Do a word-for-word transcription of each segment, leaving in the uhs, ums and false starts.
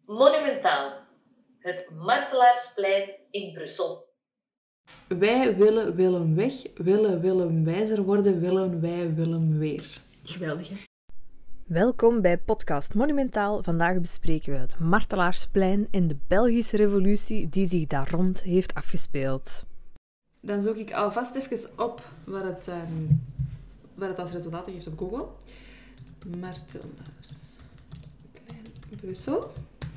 Monumentaal. Het Martelaarsplein in Brussel. Wij willen Willem weg, willen Willem wijzer worden, willen wij Willem weer. Geweldig, hè? Welkom bij podcast Monumentaal. Vandaag bespreken we het Martelaarsplein en de Belgische revolutie die zich daar rond heeft afgespeeld. Dan zoek ik alvast even op wat het, um, wat het als resultaat geeft op Google. Martelaarsplein Brussel.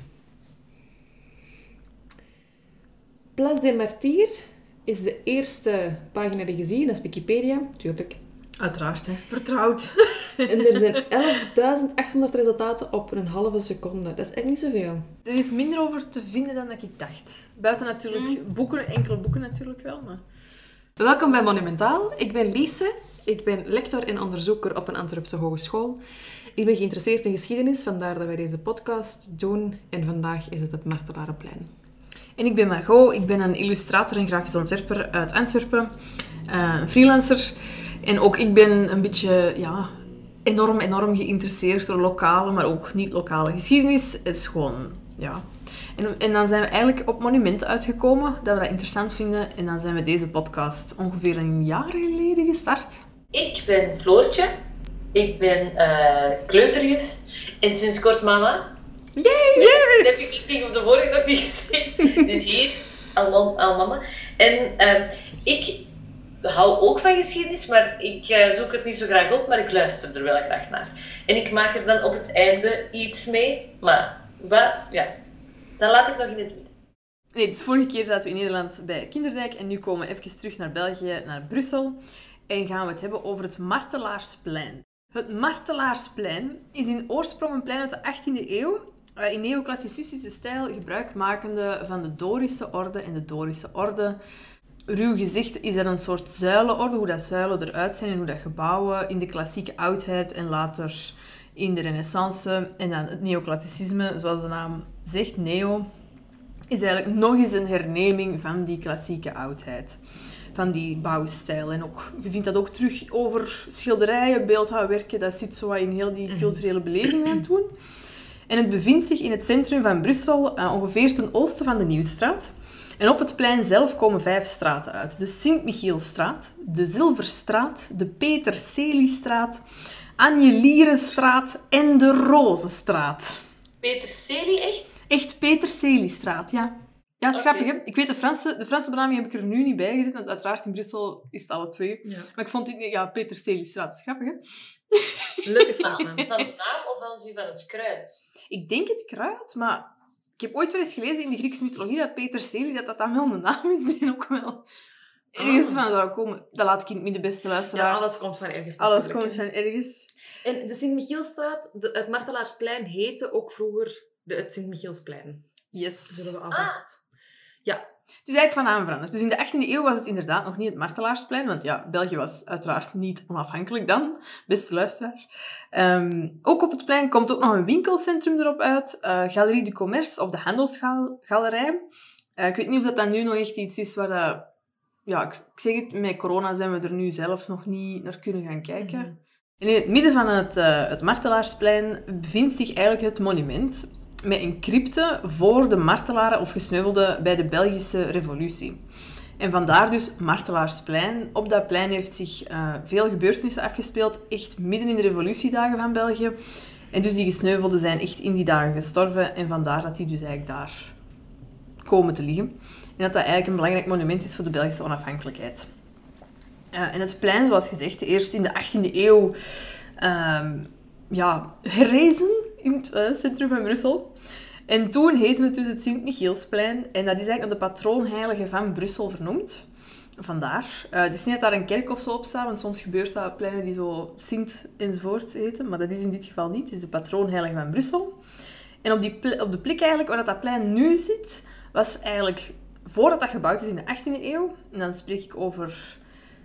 Place des Martyrs is de eerste pagina die je ziet. Dat is Wikipedia, tuurlijk. Uiteraard, hè. Vertrouwd. En er zijn elfduizend achthonderd resultaten op een halve seconde. Dat is echt niet zoveel. Er is minder over te vinden dan dat ik dacht. Buiten natuurlijk mm. boeken, enkele boeken natuurlijk wel. Maar... Welkom bij Monumentaal. Ik ben Lise. Ik ben lector en onderzoeker op een Antwerpse hogeschool. Ik ben geïnteresseerd in geschiedenis, vandaar dat wij deze podcast doen. En vandaag is het het Martelarenplein. En ik ben Margot. Ik ben een illustrator en grafisch ontwerper uit Antwerpen. Uh, een freelancer. En ook ik ben een beetje ja, enorm, enorm geïnteresseerd door lokale, maar ook niet-lokale geschiedenis. Het is gewoon, ja... En, en dan zijn we eigenlijk op monumenten uitgekomen, dat we dat interessant vinden. En dan zijn we deze podcast ongeveer een jaar geleden gestart. Ik ben Floortje. Ik ben uh, kleuterjuf. En sinds kort mama. Yay! Yay! Dat heb ik, ik denk op de vorige nog niet gezegd. Dus hier, al, al mama. En uh, ik... Ik hou ook van geschiedenis, maar ik uh, zoek het niet zo graag op, maar ik luister er wel graag naar. En ik maak er dan op het einde iets mee, maar wat, ja, dat laat ik nog in het midden. Nee, dus vorige keer zaten we in Nederland bij Kinderdijk en nu komen we even terug naar België, naar Brussel. En gaan we het hebben over het Martelaarsplein. Het Martelaarsplein is in oorsprong een plein uit de achttiende eeuw, uh, in neoclassicistische stijl gebruikmakende van de Dorische orde en de Dorische orde. Ruw gezegd is dat een soort zuilenorde, hoe dat zuilen eruit zijn en hoe dat gebouwen in de klassieke oudheid en later in de renaissance en dan het neoclassicisme, zoals de naam zegt, neo, is eigenlijk nog eens een herneming van die klassieke oudheid, van die bouwstijl. En ook, je vindt dat ook terug over schilderijen, beeldhouwwerken, dat zit zo in heel die culturele beleving aan doen. En het bevindt zich in het centrum van Brussel, uh, ongeveer ten oosten van de Nieuwstraat. En op het plein zelf komen vijf straten uit. De Sint-Michielsstraat, de Zilverstraat, de Peter-Celie-straat, Anjelierenstraat en de Rozenstraat. Peter-Celie, echt? Echt Peter-Celie-straat, ja. Ja, dat is Okay. grappig, hè? Ik weet de Franse, de Franse benaming heb ik er nu niet bij gezet, want uiteraard in Brussel is het alle twee. Ja. Maar ik vond dit... Ja, Peter-Celie-straat, dat is grappig, hè? Leuke Van straat. de naam of aanzien van het kruid? Ik denk het kruid, maar... Ik heb ooit wel eens gelezen in de Griekse mythologie dat Peter-Celie, dat dat dan wel een naam is die ook wel ergens Ah. van zou komen. Dat laat ik in het midden, beste luisteraars. Ja, alles komt van ergens. Alles natuurlijk, komt hè. van ergens. En de Sint-Michielsstraat, de- het Martelaarsplein, heette ook vroeger de, het Sint-Michielsplein. Yes. Zullen we alvast... Ja. Het is eigenlijk van naam veranderd. Dus in de achttiende eeuw was het inderdaad nog niet het Martelaarsplein, want ja, België was uiteraard niet onafhankelijk dan, beste luisteraar. Um, ook op het plein komt ook nog een winkelcentrum erop uit, uh, Galerie du Commerce of de Handelsgalerij. Uh, ik weet niet of dat dan nu nog echt iets is waar dat... Ja, ik, ik zeg het, met corona zijn we er nu zelf nog niet naar kunnen gaan kijken. Mm-hmm. En in het midden van het, uh, het Martelaarsplein bevindt zich eigenlijk het monument met een crypte voor de martelaren of gesneuvelden bij de Belgische revolutie. En vandaar dus Martelaarsplein. Op dat plein heeft zich uh, veel gebeurtenissen afgespeeld, echt midden in de revolutiedagen van België. En dus die gesneuvelden zijn echt in die dagen gestorven en vandaar dat die dus eigenlijk daar komen te liggen. En dat dat eigenlijk een belangrijk monument is voor de Belgische onafhankelijkheid. Uh, en het plein, zoals gezegd, eerst in de achttiende eeuw uh, ja, herrezen in het uh, centrum van Brussel. En toen heette het dus het Sint-Michielsplein. En dat is eigenlijk naar de patroonheilige van Brussel vernoemd. Vandaar. Uh, het is niet dat daar een kerk of zo op staat, want soms gebeurt dat op pleinen die zo Sint enzovoort heten. Maar dat is in dit geval niet. Het is de patroonheilige van Brussel. En op, die ple- op de plek eigenlijk waar dat plein nu zit, was eigenlijk voordat dat gebouwd is in de achttiende eeuw. En dan spreek ik over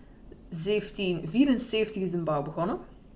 zeventien vierenzeventig is de bouw begonnen.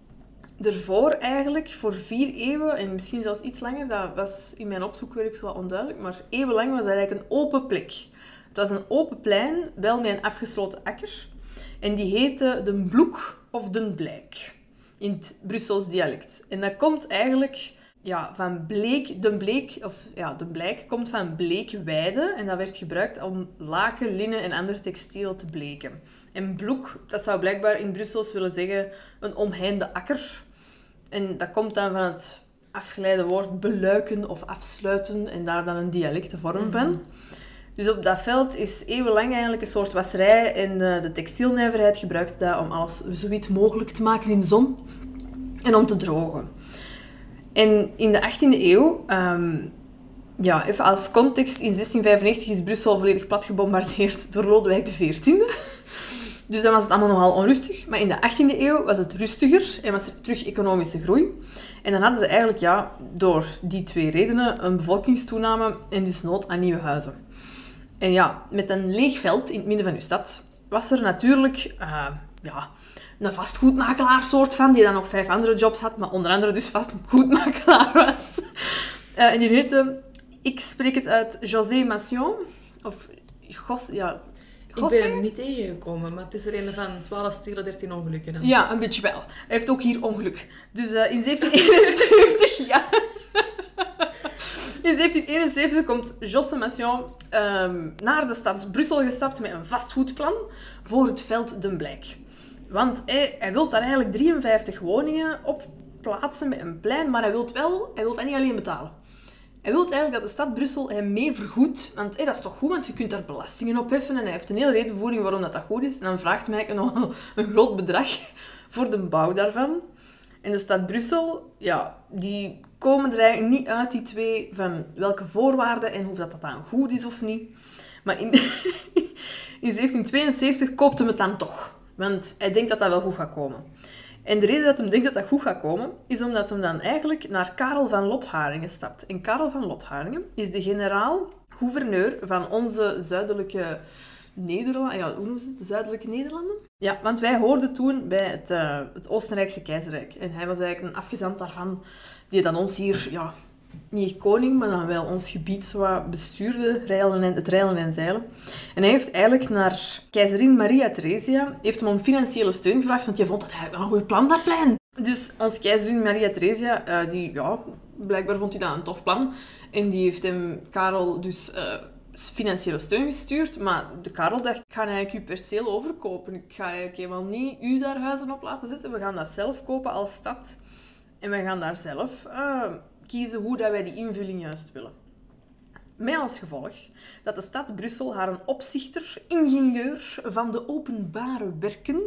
Daarvoor eigenlijk, voor vier eeuwen, en misschien zelfs iets langer, dat was in mijn opzoekwerk zo wat onduidelijk, maar eeuwenlang was dat eigenlijk een open plek. Het was een open plein, wel met een afgesloten akker. En die heette de Bloek of den Blijk, in het Brussels dialect. En dat komt eigenlijk ja, van bleek, de bleek, of ja, de blijk komt van bleekweide en dat werd gebruikt om laken, linnen en ander textiel te bleken. En bloek, dat zou blijkbaar in Brussels willen zeggen een omheinde akker. En dat komt dan van het afgeleide woord beluiken of afsluiten en daar dan een dialecte vorm van. Mm-hmm. Dus op dat veld is eeuwenlang eigenlijk een soort wasserij en uh, de textielnijverheid gebruikte dat om alles zo wit mogelijk te maken in de zon en om te drogen. En in de achttiende eeuw, um, ja, even als context, in zestien vijfennegentig is Brussel volledig plat gebombardeerd door Lodewijk de veertiende. Dus dan was het allemaal nogal onrustig. Maar in de achttiende eeuw was het rustiger en was er terug economische groei. En dan hadden ze eigenlijk ja, door die twee redenen een bevolkingstoename en dus nood aan nieuwe huizen. En ja, met een leeg veld in het midden van uw stad was er natuurlijk uh, ja, een vastgoedmakelaar soort van, die dan nog vijf andere jobs had, maar onder andere dus vastgoedmakelaar was. Uh, en die heette, ik spreek het uit, José Massion, of Gos, ja... Ik ben er niet tegengekomen, maar het is er een van twaalf stelen, dertien ongelukken dan. Ja, een beetje wel. Hij heeft ook hier ongeluk. Dus uh, in zeventien eenenzeventig... ja. In zeventien eenenzeventig komt José Massion um, naar de stad Brussel gestapt met een vastgoedplan voor het veld Den Blijk. Want hij, hij wil daar eigenlijk drieënvijftig woningen op plaatsen met een plein, maar hij wil wel, hij wil dat niet alleen betalen. Hij wil eigenlijk dat de stad Brussel hem mee vergoedt, want hey, dat is toch goed, want je kunt daar belastingen op heffen en hij heeft een hele redenvoering waarom dat, dat goed is. En dan vraagt hij nog een groot bedrag voor de bouw daarvan. En de stad Brussel, ja, die komen er eigenlijk niet uit, die twee, van welke voorwaarden en of dat, dat dan goed is of niet. Maar in, in zeventien tweeënzeventig koopt hem het dan toch, want hij denkt dat dat wel goed gaat komen. En de reden dat hij denkt dat dat goed gaat komen, is omdat hij dan eigenlijk naar Karel van Lotharingen stapt. En Karel van Lotharingen is de generaal-gouverneur van onze zuidelijke Nederlanden. Ja, hoe noemen ze het? De zuidelijke Nederlanden? Ja, want wij hoorden toen bij het, uh, het Oostenrijkse keizerrijk. En hij was eigenlijk een afgezant daarvan, die dan ons hier, ja, niet echt koning, maar dan wel ons gebied zo wat bestuurde, reilen en, het reilen en zeilen. En hij heeft eigenlijk naar keizerin Maria Theresia, heeft hem om financiële steun gevraagd, want je vond dat eigenlijk wel een goed plan, dat plein. Dus ons keizerin Maria Theresia, uh, die, ja, blijkbaar vond hij dat een tof plan. En die heeft hem, Karel, dus uh, financiële steun gestuurd. Maar de Karel dacht, ik ga eigenlijk uw perceel overkopen. Ik ga eigenlijk helemaal niet u daar huizen op laten zetten. We gaan dat zelf kopen als stad. En we gaan daar zelf uh, kiezen hoe dat wij die invulling juist willen. Met als gevolg dat de stad Brussel haar een opzichter, ingenieur van de openbare werken...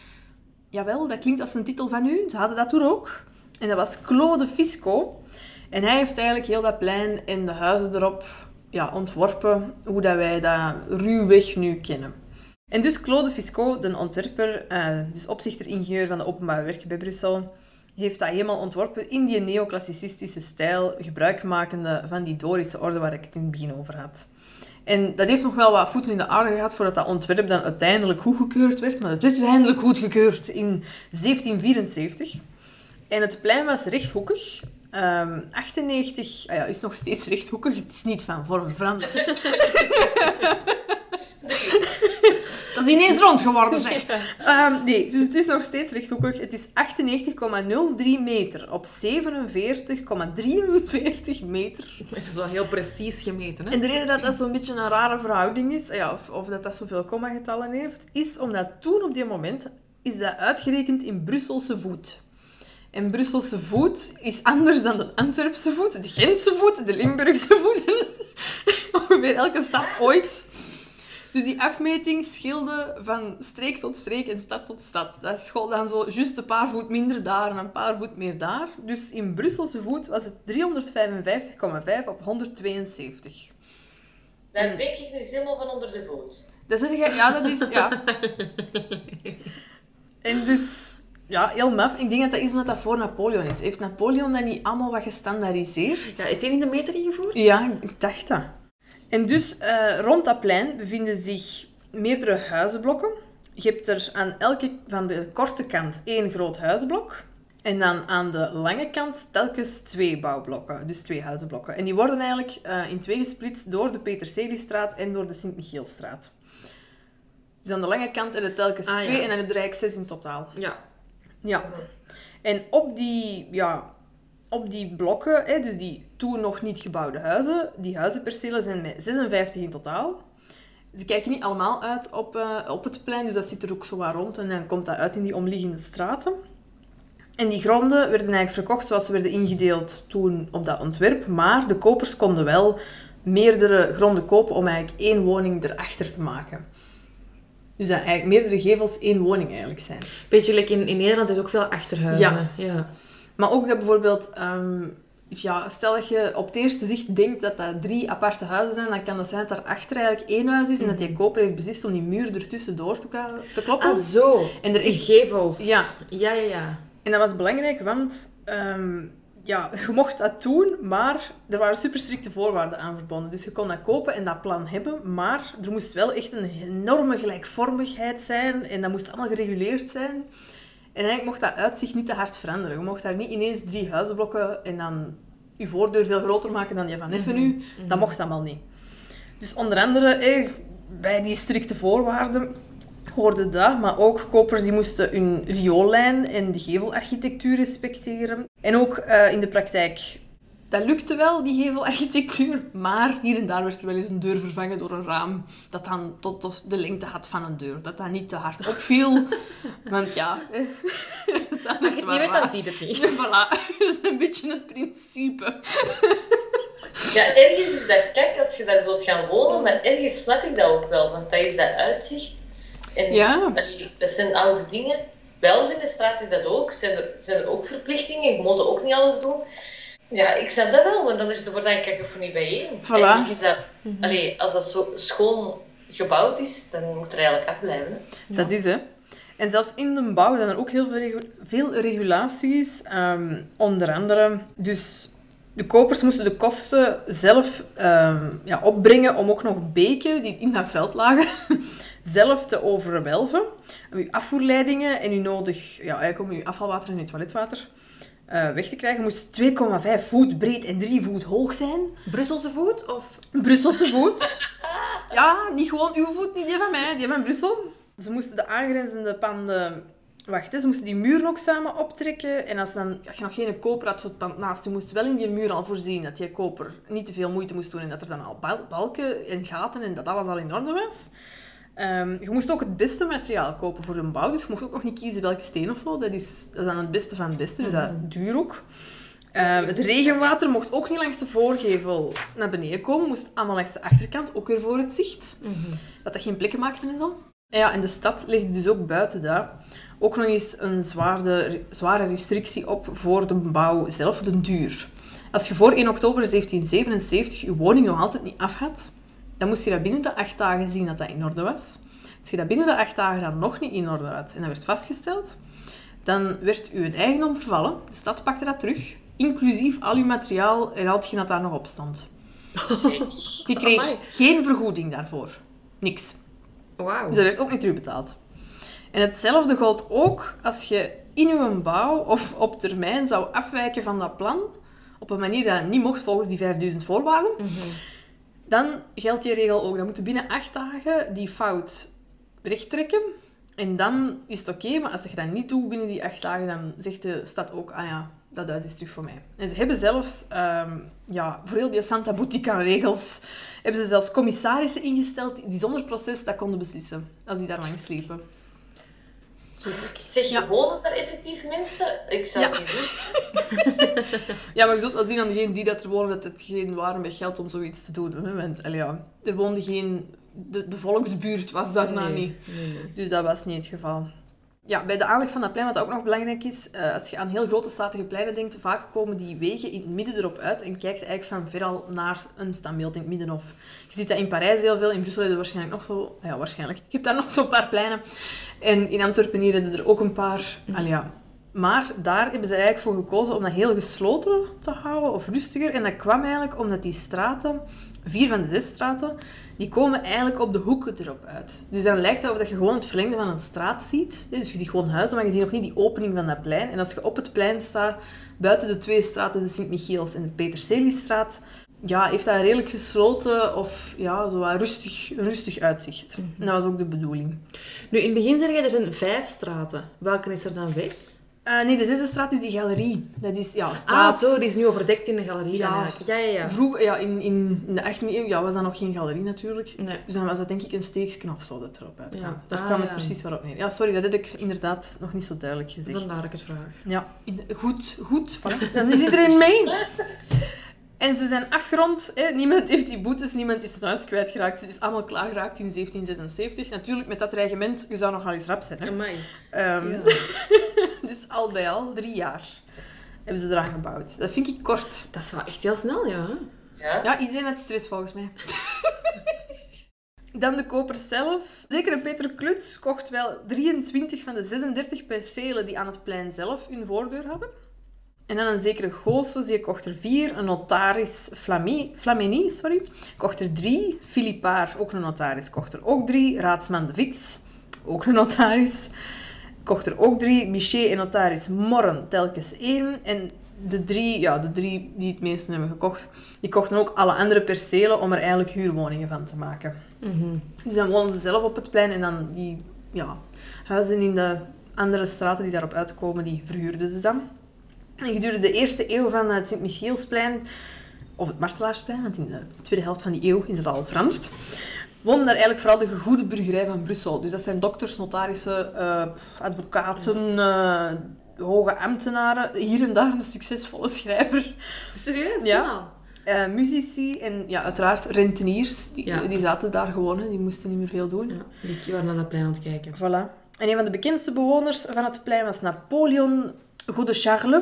Jawel, dat klinkt als een titel van u. Ze hadden dat toen ook. En dat was Claude Fisco. En hij heeft eigenlijk heel dat plein en de huizen erop ja, ontworpen, hoe dat wij dat ruwweg nu kennen. En dus Claude Fisco, de ontwerper, uh, dus opzichter-ingenieur van de openbare werken bij Brussel, heeft dat helemaal ontworpen in die neoclassicistische stijl, gebruikmakende van die Dorische orde waar ik het in het begin over had. En dat heeft nog wel wat voeten in de aarde gehad voordat dat ontwerp dan uiteindelijk goedgekeurd werd. Maar het werd dus eindelijk goedgekeurd in zeventien vierenzeventig. En het plein was rechthoekig. Um, achtennegentig ah ja, is nog steeds rechthoekig. Het is niet van vorm veranderd. Dat is ineens rond geworden, zeg. Um, nee, dus het is nog steeds rechthoekig. Het is achtennegentig komma nul drie meter op zevenenveertig komma drieënveertig meter. Dat is wel heel precies gemeten, hè? En de reden dat dat zo'n beetje een rare verhouding is, ja, of, of dat dat zoveel kommagetallen heeft, is omdat toen op die moment is dat uitgerekend in Brusselse voet. En Brusselse voet is anders dan de Antwerpse voet, de Gentse voet, de Limburgse voet. Ongeveer elke stad ooit. Dus die afmeting scheelde van streek tot streek en stad tot stad. Dat school dan zo juist een paar voet minder daar en een paar voet meer daar. Dus in Brusselse voet was het driehonderdvijfenvijftig komma vijf op honderdtweeënzeventig. Daar ben ik nu helemaal van onder de voet. Dat zeg je, ja, dat is, ja. En dus... Ja, heel maf. Ik denk dat dat is omdat dat voor Napoleon is. Heeft Napoleon dat niet allemaal wat gestandaardiseerd? Ja, heeft hij in de meter ingevoerd? Ja, ik dacht dat. En dus uh, rond dat plein bevinden zich meerdere huizenblokken. Je hebt er aan elke van de korte kant één groot huizenblok. En dan aan de lange kant telkens twee bouwblokken. Dus twee huizenblokken. En die worden eigenlijk uh, in twee gesplitst door de Peterseliestraat en door de Sint-Michielstraat. Dus aan de lange kant heb je telkens ah, twee ja. En dan heb je er eigenlijk zes in totaal. Ja. Ja. En op die, ja, op die blokken, hè, dus die toen nog niet gebouwde huizen, die huizenpercelen zijn met zesenvijftig in totaal. Ze kijken niet allemaal uit op, uh, op het plein, dus dat zit er ook zo wat rond en dan komt dat uit in die omliggende straten. En die gronden werden eigenlijk verkocht zoals ze werden ingedeeld toen op dat ontwerp, maar de kopers konden wel meerdere gronden kopen om eigenlijk één woning erachter te maken. Dus dat eigenlijk meerdere gevels één woning eigenlijk zijn. Beetje like in, in Nederland is ook veel achterhuizen. Ja. ja. Maar ook dat bijvoorbeeld... Um, ja, stel dat je op het eerste zicht denkt dat dat drie aparte huizen zijn, dan kan dat zijn dat daarachter eigenlijk één huis is en dat die koper heeft beslist om die muur ertussen door te, te kloppen. Ah, zo. En er In is... gevels. Ja. Ja, ja, ja. En dat was belangrijk, want... Um, ja, je mocht dat doen, maar er waren super strikte voorwaarden aan verbonden. Dus je kon dat kopen en dat plan hebben, maar er moest wel echt een enorme gelijkvormigheid zijn en dat moest allemaal gereguleerd zijn. En eigenlijk mocht dat uitzicht niet te hard veranderen. Je mocht daar niet ineens drie huizenblokken en dan je voordeur veel groter maken dan die van neffen nu. Mm-hmm. Dat mocht allemaal niet. Dus onder andere, eh, bij die strikte voorwaarden hoorde dat, maar ook kopers die moesten hun rioollijn en de gevelarchitectuur respecteren. En ook uh, in de praktijk, dat lukte wel, die gevelarchitectuur, maar hier en daar werd er wel eens een deur vervangen door een raam dat dan tot de lengte had van een deur. Dat dat niet te hard opviel. Want ja... Als je het niet weet, dan zie je het niet. Voilà, dat is een beetje het principe. Ja, ergens is dat kijk als je daar wilt gaan wonen, maar ergens snap ik dat ook wel, want dat is dat uitzicht. En ja. dat zijn oude dingen. Bij ons in de straat is dat ook. Zijn er, zijn er ook verplichtingen. Je moet ook niet alles doen. Ja, ik snap dat wel, want dan is er wordt dan cacophonie bijeen. Voilà. Is dat, mm-hmm. allee, als dat zo schoon gebouwd is, dan moet er eigenlijk afblijven. Hè? Ja. Dat is, hè. En zelfs in de bouw zijn er ook heel veel, regu- veel regulaties. Um, onder andere, dus de kopers moesten de kosten zelf um, ja, opbrengen om ook nog beken die in dat veld lagen zelf te overwelven. Uw afvoerleidingen en uw nodig, ja, eigenlijk om uw afvalwater en uw toiletwater uh, weg te krijgen, moest twee komma vijf voet breed en drie voet hoog zijn. Brusselse voet? Of? Brusselse voet. Ja, niet gewoon uw voet, niet die van mij, die van Brussel. Ze moesten de aangrenzende panden... Wacht, hè, ze moesten die muur nog samen optrekken. En als, dan, als je nog geen koper had voor het pand naast, je moest wel in die muur al voorzien dat die koper niet te veel moeite moest doen en dat er dan al balken en gaten en dat alles al in orde was. Um, je moest ook het beste materiaal kopen voor een bouw, dus je mocht ook nog niet kiezen welke steen of zo. Dat is, dat is dan het beste van het beste, dus dat is duur ook. Um, het regenwater mocht ook niet langs de voorgevel naar beneden komen, moest allemaal langs de achterkant, ook weer voor het zicht. Mm-hmm. Dat dat geen plekken maakte en zo. En ja, en de stad legde dus ook buiten dat ook nog eens een zwaarde, zware restrictie op voor de bouw zelf, de duur. Als je voor één oktober zeventien zevenenzeventig je woning nog altijd niet af had, dan moest je dat binnen de acht dagen zien dat dat in orde was. Als je dat binnen de acht dagen dan nog niet in orde had en dat werd vastgesteld, dan werd je eigendom vervallen. De stad pakte dat terug, inclusief al je materiaal en al hetgeen dat daar nog op stond. Je kreeg Amai. geen vergoeding daarvoor. Niks. Wow. Dus dat werd ook niet terugbetaald. En hetzelfde geldt ook als je in je bouw of op termijn zou afwijken van dat plan, op een manier dat niet mocht volgens die vijfduizend voorwaarden, mm-hmm. dan geldt die regel ook. Dan moet je binnen acht dagen die fout rechttrekken. En dan is het oké, okay, maar als je dat niet doet binnen die acht dagen, dan zegt de stad ook, ah ja, dat huis is terug voor mij. En ze hebben zelfs, um, ja, voor heel die Santa Boutica-regels, hebben ze zelfs commissarissen ingesteld die zonder proces dat konden beslissen, als die daar langs liepen. Zeg je, ja. wonen daar effectief mensen? Ik zou het ja. niet doen. Ja, maar je zult wel zien aan degenen die dat er wonen, dat het geen waren met geld om zoiets te doen. Hè? Want ja, er woonde geen... De, de volksbuurt was daarna nee, niet. Nee, nee. Dus dat was niet het geval. Ja, bij de aanleg van dat plein, wat ook nog belangrijk is, uh, als je aan heel grote statige pleinen denkt, vaak komen die wegen in het midden erop uit en kijkt eigenlijk van veral naar een standbeeld in het middenhof. Je ziet dat in Parijs heel veel, in Brussel hebben er waarschijnlijk nog zo... Ja, waarschijnlijk. Je hebt daar nog zo'n paar pleinen. En in Antwerpen hier hebben er ook een paar. Mm. Al ja. Maar daar hebben ze eigenlijk voor gekozen om dat heel gesloten te houden, of rustiger. En dat kwam eigenlijk omdat die straten, vier van de zes straten, die komen eigenlijk op de hoeken erop uit. Dus dan lijkt het alsof je gewoon het verlengde van een straat ziet. Dus je ziet gewoon huizen, maar je ziet nog niet die opening van dat plein. En als je op het plein staat, buiten de twee straten, de Sint-Michiels en de Peterseliestraat, ja, heeft dat een redelijk gesloten of ja, zo wat rustig, rustig uitzicht. Mm-hmm. En dat was ook de bedoeling. Nu, in het begin zeg je, er zijn vijf straten. Welke is er dan weg? Uh, nee, de zesde straat is die galerie. Dat is, ja, straat... Ah, zo, die is nu overdekt in de galerie. Ja. dan eigenlijk. ja, ja, ja. Vroeger, ja, in, in de achttiende eeuw ja, was dat nog geen galerie natuurlijk. Nee. Dus dan was dat denk ik een steeksken of zo dat erop uitkwam. Ja. Daar Ah, kwam het ja. precies waarop neer. Ja, sorry, dat heb ik inderdaad nog niet zo duidelijk gezegd. Vandaar dat ik het vraag. Ja, in de- goed, goed. Voilà. Dan is iedereen mee. En ze zijn afgerond. Hè. Niemand heeft die boetes, niemand is zijn huis kwijtgeraakt. Het is allemaal klaargeraakt in zeventien zesenzeventig. Natuurlijk, met dat dreigement, je zou nog wel eens rap zijn. Hè. Amai. Ehm, Ja. Dus al bij al, drie jaar hebben ze eraan gebouwd. Dat vind ik kort. Dat is wel echt heel snel, ja. Ja? Ja, iedereen had stress volgens mij. Dan de kopers zelf. Zekere Peter Kluts kocht wel drieëntwintig van de zesendertig percelen die aan het plein zelf hun voordeur hadden. En dan een zekere Goossens, die kocht er vier. Een notaris Flamie, Flamini, sorry, kocht er drie. Philippaar, ook een notaris, kocht er ook drie. Raadsman de Vits, ook een notaris, kocht er ook drie. Bichet en notaris Morren, telkens één. En de drie, ja, de drie die het meeste hebben gekocht, die kochten ook alle andere percelen om er eigenlijk huurwoningen van te maken. Mhm. Dus dan wonen ze zelf op het plein en dan die ja, huizen in de andere straten die daarop uitkomen, die verhuurden ze dan. En gedurende de eerste eeuw van het Sint-Michielsplein, of het Martelaarsplein, want in de tweede helft van die eeuw is het al veranderd, woonden daar eigenlijk vooral de gegoede burgerij van Brussel. Dus dat zijn dokters, notarissen, uh, advocaten, uh, hoge ambtenaren, hier en daar een succesvolle schrijver. Serieus? Ja. Toen al? Uh, muzici en ja, uiteraard renteniers, die, Ja. die zaten daar gewoon, hè. Die moesten niet meer veel doen. Ja, die waren naar dat plein aan het kijken. Voilà. En een van de bekendste bewoners van het plein was Napoleon Goede Charles.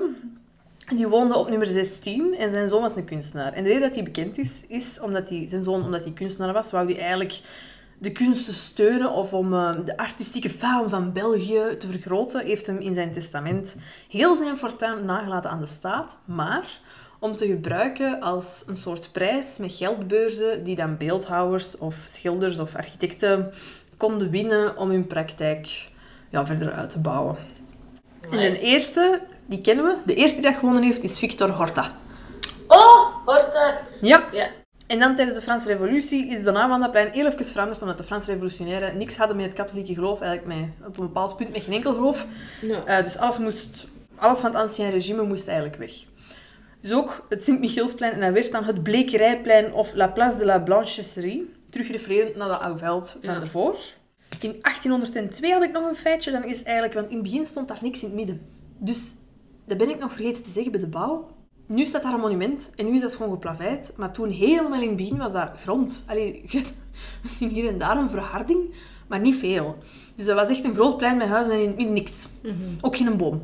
Die woonde op nummer zestien en zijn zoon was een kunstenaar. En de reden dat hij bekend is, is omdat hij, zijn zoon, omdat hij kunstenaar was, wou hij eigenlijk de kunsten steunen of om uh, de artistieke faam van België te vergroten, heeft hem in zijn testament heel zijn fortuin nagelaten aan de staat, maar om te gebruiken als een soort prijs met geldbeurzen die dan beeldhouwers of schilders of architecten konden winnen om hun praktijk ja, verder uit te bouwen. Nice. En de eerste, die kennen we, de eerste die dat gewonnen heeft, is Victor Horta. Oh, Horta. Ja. Ja. En dan tijdens de Franse Revolutie is de naam van dat plein heel even veranderd, omdat de Franse revolutionairen niks hadden met het katholieke geloof, eigenlijk met, op een bepaald punt met geen enkel geloof. Ja. Uh, dus alles, moest, alles van het ancien regime moest eigenlijk weg. Dus ook het Sint-Michielsplein en dat werd dan het Blekerijplein of La Place de la Blanchisserie, terugrefererend naar dat oude veld van Ja. ervoor. In achttienhonderdtwee had ik nog een feitje, dan is eigenlijk, want in het begin stond daar niks in het midden. Dus, dat ben ik nog vergeten te zeggen bij de bouw. Nu staat daar een monument en nu is dat gewoon geplaveid. Maar toen helemaal in het begin was dat grond. Allee, je hebt misschien hier en daar een verharding, maar niet veel. Dus dat was echt een groot plein met huizen en in het midden niks. Mhm. Ook geen boom.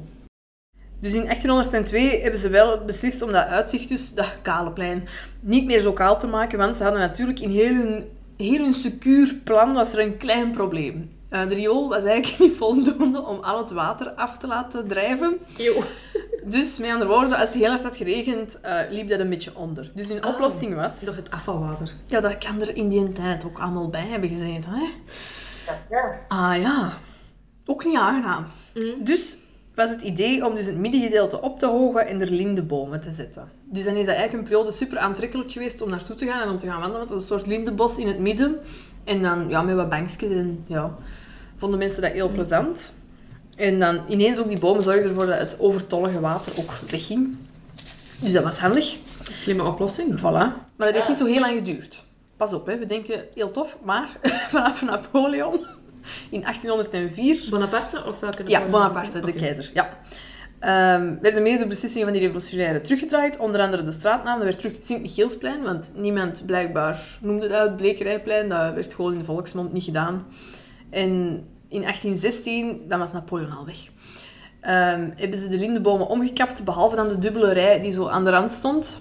Dus in achttienhonderdtwee hebben ze wel beslist om dat uitzicht, dus dat kale plein, niet meer zo kaal te maken. Want ze hadden natuurlijk in heel hun, heel hun secuur plan was er een klein probleem. Uh, de riool was eigenlijk niet voldoende om al het water af te laten drijven. Eeuw. Dus met andere woorden, als het heel hard had geregend, uh, liep dat een beetje onder. Dus hun Ah. oplossing was... Toch het afvalwater. Ja, dat kan er in die tijd ook allemaal bij hebben gezeten. Hè? Ja, ja. Ah ja, ook niet aangenaam. Mhm. Dus was het idee om dus het middengedeelte op te hogen en er lindenbomen te zetten. Dus dan is dat eigenlijk een periode super aantrekkelijk geweest om naartoe te gaan en om te gaan wandelen. Want dat is een soort lindenbos in het midden. En dan ja, met wat bankjes en ja, vonden mensen dat heel plezant. En dan ineens ook die bomen zorgden ervoor dat het overtollige water ook wegging. Dus dat was handig. Slimme oplossing. Voilà. Maar dat heeft niet zo heel lang geduurd. Pas op, hè. We denken heel tof, maar vanaf Napoleon in achttienhonderdvier... Bonaparte of welke? Ja, Bonaparte, de Oké. keizer. Ja. Um, werden mede de beslissingen van die revolutionairen teruggedraaid. Onder andere de straatnaam. Dat werd terug het Sint-Michielsplein, want niemand blijkbaar noemde dat het Blekerijplein. Dat werd gewoon in de volksmond niet gedaan. En in achttien zestien, dan was Napoleon al weg. Um, hebben ze de lindenbomen omgekapt, behalve dan de dubbele rij die zo aan de rand stond.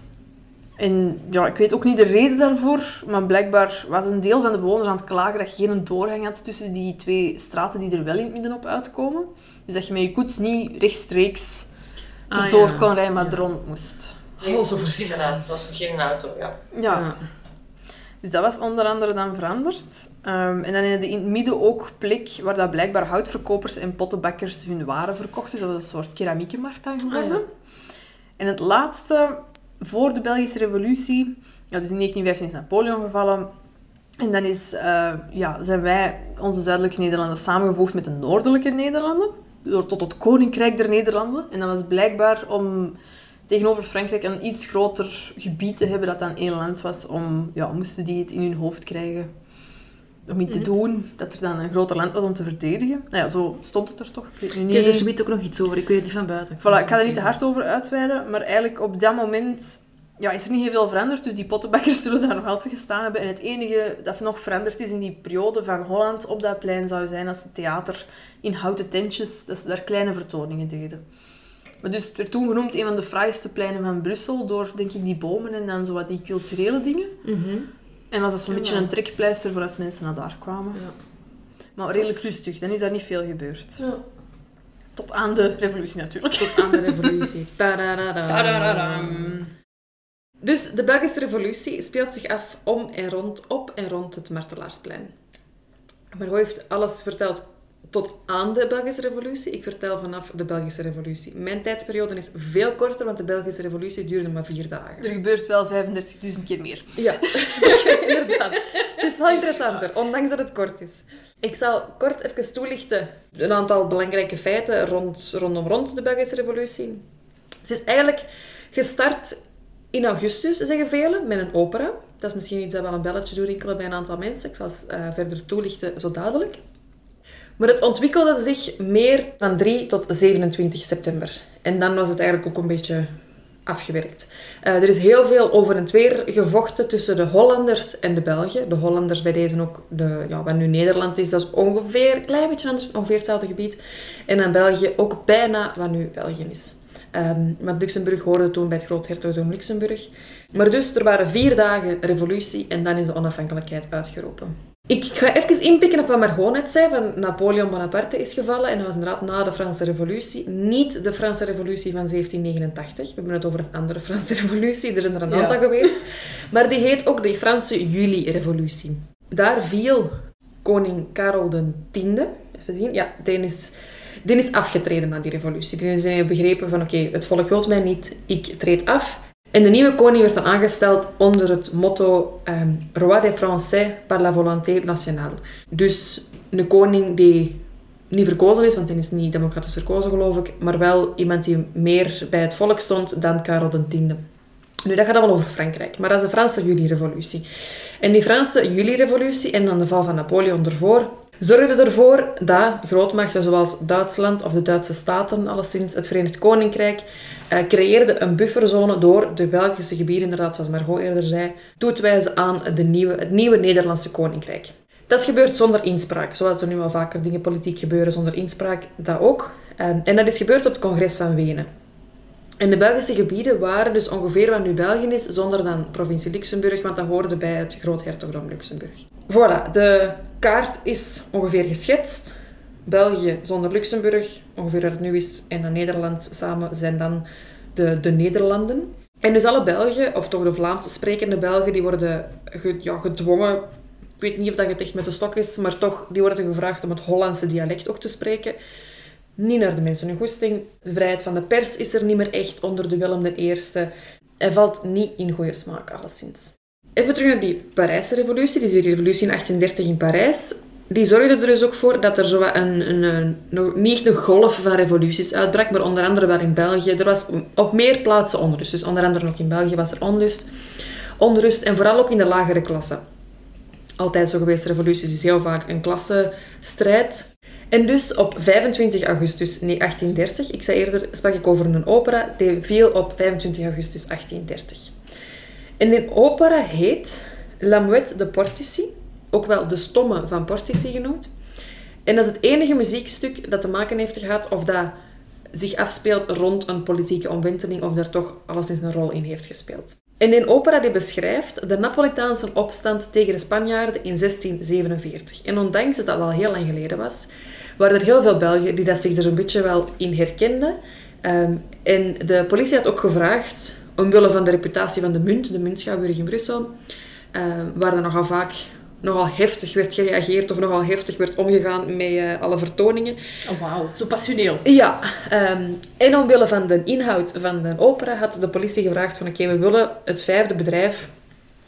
En ja, ik weet ook niet de reden daarvoor, maar blijkbaar was een deel van de bewoners aan het klagen dat je geen doorgang had tussen die twee straten die er wel in het midden op uitkomen. Dus dat je met je koets niet rechtstreeks Ah, erdoor ja. kon rijden, maar Ja. er rond moest. Oh, zo inderdaad. vervelend. Het was geen auto, ja. Ja, Ja. dus dat was onder andere dan veranderd. Um, en dan in het midden ook plek waar dat blijkbaar houtverkopers en pottenbakkers hun waren verkochten. Dus dat was een soort keramiekenmarkt dan geworden. Ah, ja. En het laatste, voor de Belgische revolutie, ja, dus in negentien vijftien is Napoleon gevallen. En dan is, uh, ja, zijn wij, onze zuidelijke Nederlanden, samengevoegd met de noordelijke Nederlanden. door, tot het Koninkrijk der Nederlanden. En dat was blijkbaar om tegenover Frankrijk een iets groter gebied te hebben dat dan één land was. Om, ja, moesten die het in hun hoofd krijgen om iets te doen, dat er dan een groter land was om te verdedigen. Nou ja, zo stond het er toch. Ik weet nu niet. Ik weet er weet ook nog iets over, ik weet het niet van buiten. Voilà, ik ga er niet te hard over uitweiden, maar eigenlijk op dat moment ja, is er niet heel veel veranderd. Dus die pottenbakkers zullen daar nog altijd gestaan hebben. En het enige dat nog veranderd is in die periode van Holland op dat plein zou zijn als het theater in houten tentjes, dat ze daar kleine vertoningen deden. Maar dus het werd toen genoemd een van de fraaiste pleinen van Brussel door, denk ik, die bomen en dan zo wat die culturele dingen. Mm-hmm. En was dat zo'n Ja. beetje een trekpleister voor als mensen naar daar kwamen. Ja. Maar redelijk rustig, dan is daar niet veel gebeurd. Ja. Tot aan de revolutie natuurlijk. Tot aan de revolutie. Tadadadam. Tadadadam. Dus de Belgische revolutie speelt zich af om en rond, op en rond het Martelaarsplein. Margot heeft alles verteld tot aan de Belgische revolutie. Ik vertel vanaf de Belgische revolutie. Mijn tijdsperiode is veel korter, want de Belgische revolutie duurde maar vier dagen. Er gebeurt wel vijfendertigduizend keer meer. Ja, inderdaad. Het is wel interessanter, ondanks dat het kort is. Ik zal kort even toelichten een aantal belangrijke feiten rond, rondom rond de Belgische revolutie. Het is eigenlijk gestart in augustus, zeggen velen, met een opera. Dat is misschien iets dat wel een belletje doet rinkelen bij een aantal mensen. Ik zal het uh, verder toelichten zo dadelijk. Maar het ontwikkelde zich meer van drie tot zevenentwintig september. En dan was het eigenlijk ook een beetje afgewerkt. Uh, er is heel veel over en weer gevochten tussen de Hollanders en de Belgen. De Hollanders bij deze ook, de, ja, wat nu Nederland is, dat is ongeveer een klein beetje anders, ongeveer hetzelfde gebied. En dan België ook bijna wat nu België is. Um, want Luxemburg hoorde toen bij het Groothertogdom Luxemburg. Maar dus, er waren vier dagen revolutie en dan is de onafhankelijkheid uitgeroepen. Ik ga even inpikken op wat Margot net zei, van Napoleon Bonaparte is gevallen. En dat was inderdaad na de Franse revolutie. Niet de Franse revolutie van zeventien negenentachtig. We hebben het over een andere Franse revolutie. Er zijn er een aantal Ja. geweest. Maar die heet ook de Franse juli-revolutie. Daar viel koning Karel de Tiende. Even zien. Ja, die is... Die is afgetreden na die revolutie. Die is begrepen van, oké, okay, het volk wil mij niet, ik treed af. En de nieuwe koning werd dan aangesteld onder het motto um, Roi des Français par la volonté nationale. Dus een koning die niet verkozen is, want hij is niet democratisch verkozen, geloof ik, maar wel iemand die meer bij het volk stond dan Karel de Tiende. Nu, dat gaat allemaal over Frankrijk, maar dat is de Franse juli-revolutie. En die Franse juli-revolutie en dan de val van Napoleon ervoor zorgde ervoor dat grootmachten zoals Duitsland of de Duitse Staten, alleszins het Verenigd Koninkrijk, uh, creëerden een bufferzone door de Belgische gebieden, inderdaad, zoals Margot eerder zei, toe te wijzen aan de nieuwe, het nieuwe Nederlandse Koninkrijk. Dat is gebeurd zonder inspraak, zoals er nu wel vaker dingen politiek gebeuren zonder inspraak, dat ook. Uh, en dat is gebeurd op het congres van Wenen. En de Belgische gebieden waren dus ongeveer wat nu België is, zonder dan provincie Luxemburg, want dat hoorde bij het Groothertogdom Luxemburg. Voilà, de kaart is ongeveer geschetst. België zonder Luxemburg, ongeveer wat het nu is, en dan Nederland samen zijn dan de, de Nederlanden. En dus alle Belgen, of toch de Vlaams sprekende Belgen, die worden ge, ja, gedwongen, ik weet niet of dat het echt met de stok is, maar toch, die worden gevraagd om het Hollandse dialect ook te spreken. Niet naar de mensen hun goesting. De vrijheid van de pers is er niet meer echt onder de Willem de Eerste. Hij valt niet in goede smaak, alleszins. Even terug naar die Parijse revolutie. Die is die revolutie in achttiendertig in Parijs. Die zorgde er dus ook voor dat er zo een, een, een, een, niet echt een golf van revoluties uitbrak, maar onder andere wel in België. Er was op meer plaatsen onrust. Dus onder andere ook in België was er onrust. Onrust en vooral ook in de lagere klasse. Altijd zo geweest, revoluties is heel vaak een klassenstrijd. En dus op vijfentwintig augustus achttiendertig, ik zei eerder, sprak ik over een opera, die viel op vijfentwintig augustus achttiendertig. En die opera heet La Muette de Portici, ook wel de stomme van Portici genoemd. En dat is het enige muziekstuk dat te maken heeft gehad of dat zich afspeelt rond een politieke omwenteling of daar toch alleszins een rol in heeft gespeeld. En die opera die beschrijft de Napolitaanse opstand tegen de Spanjaarden in zestien zevenenveertig. En ondanks dat dat al heel lang geleden was, waren er heel veel Belgen die dat zich er een beetje wel in herkenden. Um, en de politie had ook gevraagd, omwille van de reputatie van de munt, de muntschouwburg in Brussel, uh, waar er nogal vaak nogal heftig werd gereageerd of nogal heftig werd omgegaan met uh, alle vertoningen. Oh, wauw, zo passioneel. Ja, um, en omwille van de inhoud van de opera had de politie gevraagd van oké, okay, we willen het vijfde bedrijf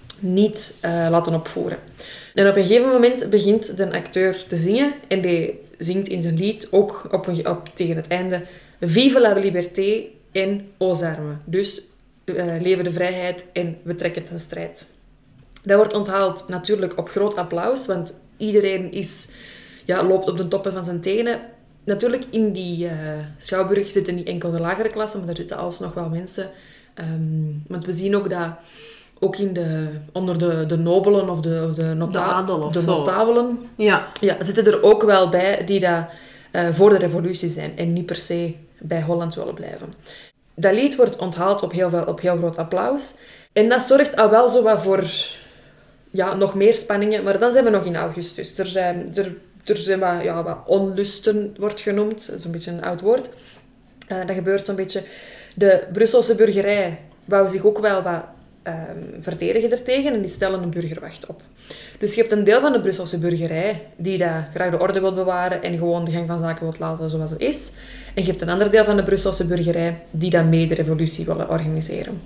niet uh, laten opvoeren. En op een gegeven moment begint de acteur te zingen en die zingt in zijn lied ook op, een, op, tegen het einde Vive la liberté en aux armes. Dus uh, leven de vrijheid en we trekken ten strijd. Dat wordt onthaald natuurlijk op groot applaus, want iedereen is, ja, loopt op de toppen van zijn tenen. Natuurlijk, in die uh, schouwburg zitten niet enkel de lagere klassen, maar er zitten alsnog wel mensen. Um, want we zien ook dat ook in de, onder de, de nobelen of de, of de, nota- de adel of de zo. notabelen Ja. Ja, zitten er ook wel bij die dat, uh, voor de revolutie zijn en niet per se bij Holland willen blijven. Dat lied wordt onthaald op heel, veel, op heel groot applaus. En dat zorgt al wel zo wat voor ja, nog meer spanningen. Maar dan zijn we nog in augustus. Er zijn, er, er zijn wat, ja, wat onlusten, wordt genoemd. Dat is een beetje een oud woord. Uh, dat gebeurt zo'n beetje. De Brusselse burgerij wou zich ook wel wat um, verdedigen ertegen. En die stellen een burgerwacht op. Dus je hebt een deel van de Brusselse burgerij die dat graag de orde wil bewaren en gewoon de gang van zaken wil laten zoals het is. En je hebt een ander deel van de Brusselse burgerij die dan mee de revolutie willen organiseren.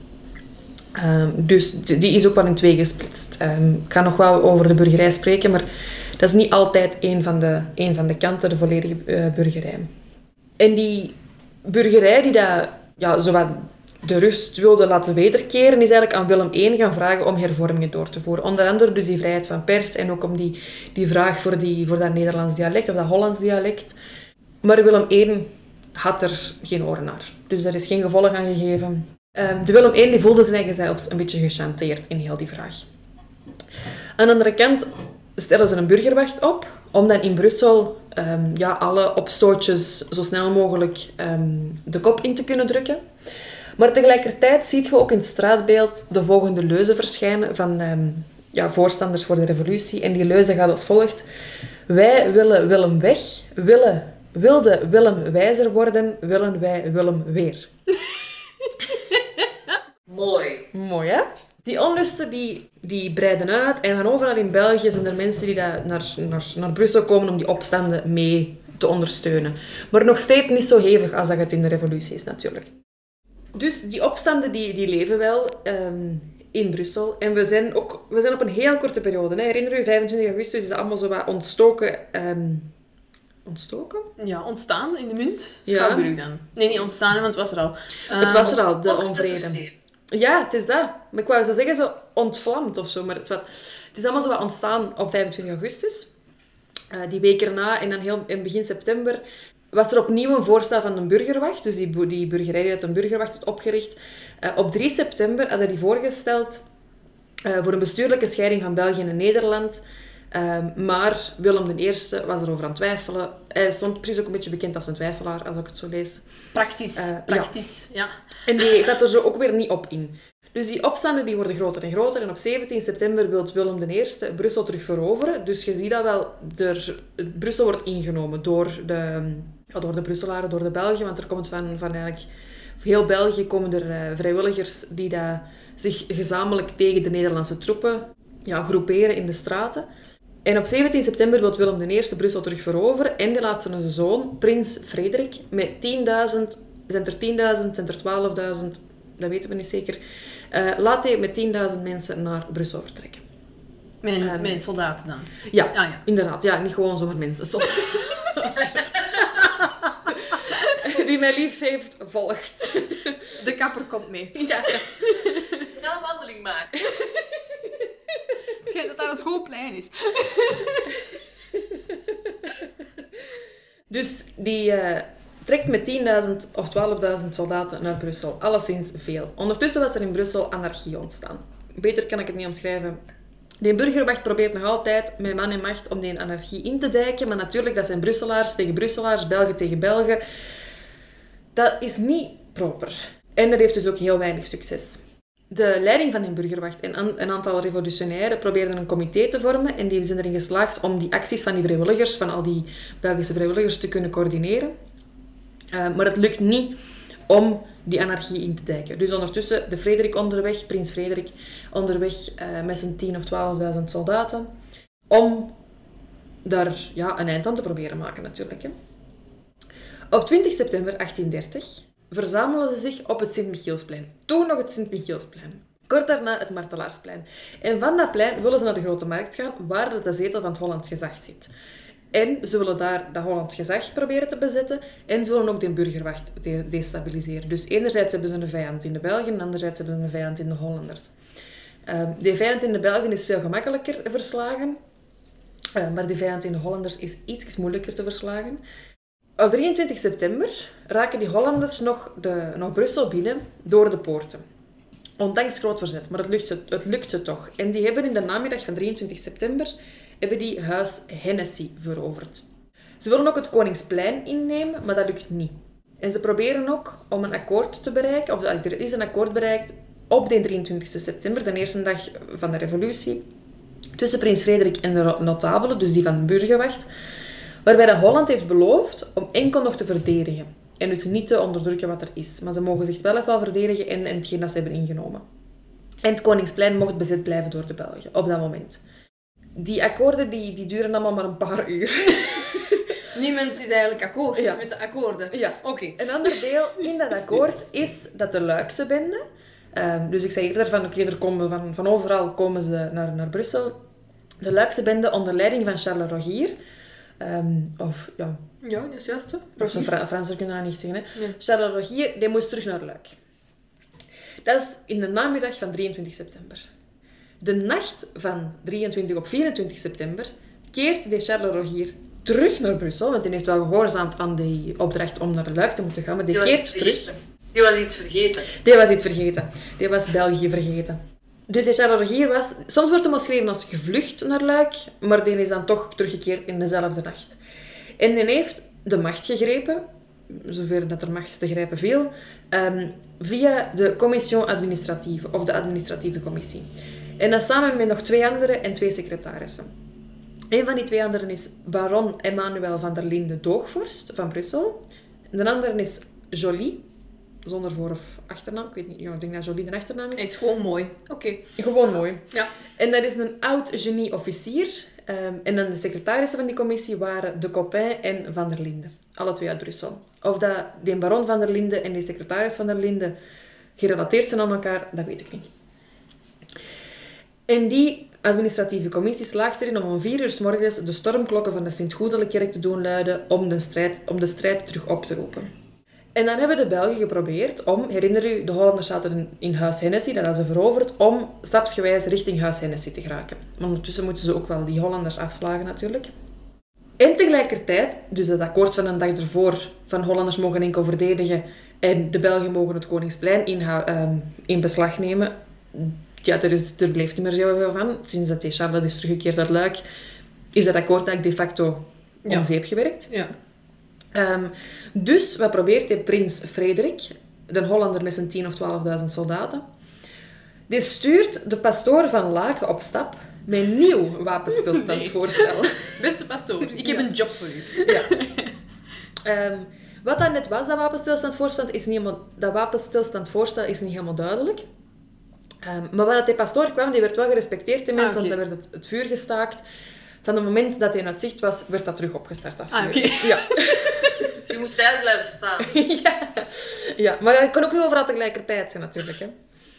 Um, dus die is ook wel in twee gesplitst. Um, ik ga nog wel over de burgerij spreken, maar dat is niet altijd één van de, één van de kanten, de volledige uh, burgerij. En die burgerij die dat, ja, zo wat de rust wilde laten wederkeren, is eigenlijk aan Willem de Eerste gaan vragen om hervormingen door te voeren. Onder andere dus die vrijheid van pers en ook om die, die vraag voor, die, voor dat Nederlands dialect of dat Hollands dialect. Maar Willem de Eerste had er geen oren naar. Dus daar is geen gevolg aan gegeven. Um, de Willem de Eerste die voelde zijn eigen zelfs een beetje gechanteerd in heel die vraag. Aan de andere kant stellen ze een burgerwacht op om dan in Brussel um, ja, alle opstootjes zo snel mogelijk um, de kop in te kunnen drukken. Maar tegelijkertijd zie je ook in het straatbeeld de volgende leuze verschijnen van um, ja, voorstanders voor de revolutie. En die leuze gaat als volgt. Wij willen Willem weg, willen, wilde Willem wijzer worden, willen wij Willem weer. Mooi. Mooi, hè? Die onlusten die, die breiden uit. En van overal in België zijn er mensen die daar naar, naar, naar Brussel komen om die opstanden mee te ondersteunen. Maar nog steeds niet zo hevig als dat het in de revolutie is, natuurlijk. Dus die opstanden die, die leven wel um, in Brussel. En we zijn, ook, we zijn op een heel korte periode. Hè. Herinner u, vijfentwintig augustus is dat allemaal zo wat ontstoken... Um, ontstoken? Ja, ontstaan in de munt. Ja. Schouwburg dan. Nee, niet ontstaan, want het was er al. Uh, Het was er al, de Ontstoken onvrede. precies. Ja, het is dat. Maar ik wou zo zeggen, zo ontvlamd of zo. Maar het, wat, het is allemaal zo wat ontstaan op vijfentwintig augustus. Uh, die week erna en dan heel, in begin september was er opnieuw een voorstel van een burgerwacht. Dus die, die burgerij die had een burgerwacht had opgericht. Uh, op drie september hadden die voorgesteld uh, voor een bestuurlijke scheiding van België en Nederland. Uh, maar Willem de Eerste was erover aan het twijfelen. Hij stond precies ook een beetje bekend als een twijfelaar, als ik het zo lees. Praktisch. Uh, Praktisch, ja. ja. En die gaat er zo ook weer niet op in. Dus die opstanden die worden groter en groter. En op zeventien september wil Willem de Eerste Brussel terug veroveren. Dus je ziet dat wel. Er, Brussel wordt ingenomen door de, ja, door de Brusselaren, door de Belgen. Want er komt van, van eigenlijk heel België komen er uh, vrijwilligers die dat zich gezamenlijk tegen de Nederlandse troepen ja, groeperen in de straten. En op zeventien september wil Willem de Eerste Brussel terug veroveren. En die laat zijn zoon, prins Frederik, met tienduizend... Zijn er tienduizend, zijn er twaalfduizend... Dat weten we niet zeker. Uh, laat hij met tienduizend mensen naar Brussel vertrekken. Met, Um, met soldaten dan? Ja, Ah, ja. inderdaad. Ja, niet gewoon zomaar mensen. Zo. Die mij lief heeft, volgt. De kapper komt mee. Ja. Ik ga een wandeling maken. Het schijnt dat daar een schoolplein is. Dus die uh, trekt met tienduizend of twaalfduizend soldaten naar Brussel. Alleszins veel. Ondertussen was er in Brussel anarchie ontstaan. Beter kan ik het niet omschrijven. De burgerwacht probeert nog altijd met man en macht om die anarchie in te dijken. Maar natuurlijk, dat zijn Brusselaars tegen Brusselaars, Belgen tegen Belgen. Dat is niet proper. En dat heeft dus ook heel weinig succes. De leiding van die burgerwacht en een aantal revolutionairen probeerden een comité te vormen. En die zijn erin geslaagd om die acties van die vrijwilligers, van al die Belgische vrijwilligers, te kunnen coördineren. Uh, maar het lukt niet om die anarchie in te dijken. Dus ondertussen de Frederik onderweg, prins Frederik onderweg uh, met zijn tien of twaalfduizend soldaten. Om daar ja, een eind aan te proberen maken natuurlijk. Hè. Op twintig september achttiendertig verzamelen ze zich op het Sint-Michielsplein. Toen nog het Sint-Michielsplein. Kort daarna het Martelaarsplein. En van dat plein willen ze naar de Grote Markt gaan, waar de zetel van het Hollands Gezag zit. En ze willen daar dat Hollands gezag proberen te bezetten. En ze willen ook de burgerwacht de- destabiliseren. Dus enerzijds hebben ze een vijand in de Belgen en anderzijds hebben ze een vijand in de Hollanders. Uh, die vijand in de Belgen is veel gemakkelijker verslagen. Uh, maar die vijand in de Hollanders is iets moeilijker te verslagen. Op drieëntwintig september raken die Hollanders nog, de, nog Brussel binnen door de poorten. Ondanks groot verzet, maar het lukt, ze, het lukt ze toch. En die hebben in de namiddag van drieëntwintig september hebben die huis Hennessy veroverd. Ze willen ook het Koningsplein innemen, maar dat lukt niet. En ze proberen ook om een akkoord te bereiken, of er is een akkoord bereikt op de drieëntwintigste september, de eerste dag van de revolutie, tussen prins Frederik en de notabelen, dus die van de burgerwacht, waarbij dat Holland heeft beloofd om enkel nog te verdedigen. En dus niet te onderdrukken wat er is. Maar ze mogen zich wel even verdedigen en, en hetgeen dat ze hebben ingenomen. En het Koningsplein mocht bezet blijven door de Belgen, op dat moment. Die akkoorden die, die duren allemaal maar een paar uur. Niemand is eigenlijk akkoord Ja. met de akkoorden. Ja. Oké. Een ander deel in dat akkoord is dat de Luikse bende... Um, dus ik zei eerder van, oké, er komen van, van overal komen ze naar, naar Brussel. De Luikse bende onder leiding van Charles Rogier... Um, of, ja... Ja, dat is juist zo. Of zo'n Fra Franser kunnen dat niet zeggen, hè. Nee. Charles Rogier, die moest terug naar Luik. Dat is in de namiddag van drieëntwintig september. De nacht van drieëntwintig op vierentwintig september keert de Charles Rogier terug naar Brussel, want hij heeft wel gehoorzaamd aan die opdracht om naar Luik te moeten gaan, maar die, Die was keert iets terug. vergeten. Die was iets vergeten. Die was iets vergeten. Die was België vergeten. Dus die Charles Rogier was... Soms wordt hem beschreven als gevlucht naar Luik, maar die is dan toch teruggekeerd in dezelfde nacht. En die heeft de macht gegrepen, zover dat er macht te grijpen viel, um, via de Commission Administratieve, of de administratieve commissie. En dat samen met nog twee anderen en twee secretarissen. Een van die twee anderen is baron Emmanuel van der Linde Doogvorst van Brussel. En de andere is Joly, zonder voor- of achternaam. Ik weet niet, ja, ik denk dat Joly de achternaam is. Hij is gewoon mooi. Oké. Gewoon mooi. Ja. En dat is een oud genie-officier. Um, en dan de secretarissen van die commissie waren De Coppin en Van der Linde. Alle twee uit Brussel. Of dat die baron Van der Linde en die secretaris Van der Linde gerelateerd zijn aan elkaar, dat weet ik niet. En die administratieve commissie slaagt erin om om vier uur 's morgens de stormklokken van de Sint-Goedele-kerk te doen luiden om de, strijd, om de strijd terug op te roepen. En dan hebben de Belgen geprobeerd om, herinner u, de Hollanders zaten in Huis Hennessy, dat hadden ze veroverd, om stapsgewijs richting Huis Hennessy te geraken. Maar ondertussen moeten ze ook wel die Hollanders afslagen natuurlijk. En tegelijkertijd, dus het akkoord van een dag ervoor, van Hollanders mogen enkel verdedigen en de Belgen mogen het Koningsplein in, um, in beslag nemen. Ja, er, is, er bleef niet meer zoveel van. Sinds dat die Charles is teruggekeerd uit Luik, is dat akkoord eigenlijk de facto om Ja. zeep gewerkt. Ja. Um, dus wat probeert die prins Frederik, de Hollander met zijn tien of twaalfduizend soldaten, die stuurt de pastoor van Laken op stap met een nieuw wapenstilstandvoorstel. Beste pastoor, ik heb Ja. een job voor u. Ja. Um, wat dat net was, dat wapenstilstandvoorstel, is niet helemaal, dat wapenstilstandvoorstel is niet helemaal duidelijk. Um, maar waar dat die pastoor kwam, die werd wel gerespecteerd, die mensen, Ah, oké. want dan werd het, het vuur gestaakt. Van het moment dat hij uit zicht was, werd dat terug opgestart. Dat Ah, vuur. oké. Ja. Je moest eigenlijk blijven staan. ja. ja, maar het kan ook niet overal tegelijkertijd zijn natuurlijk. Hè.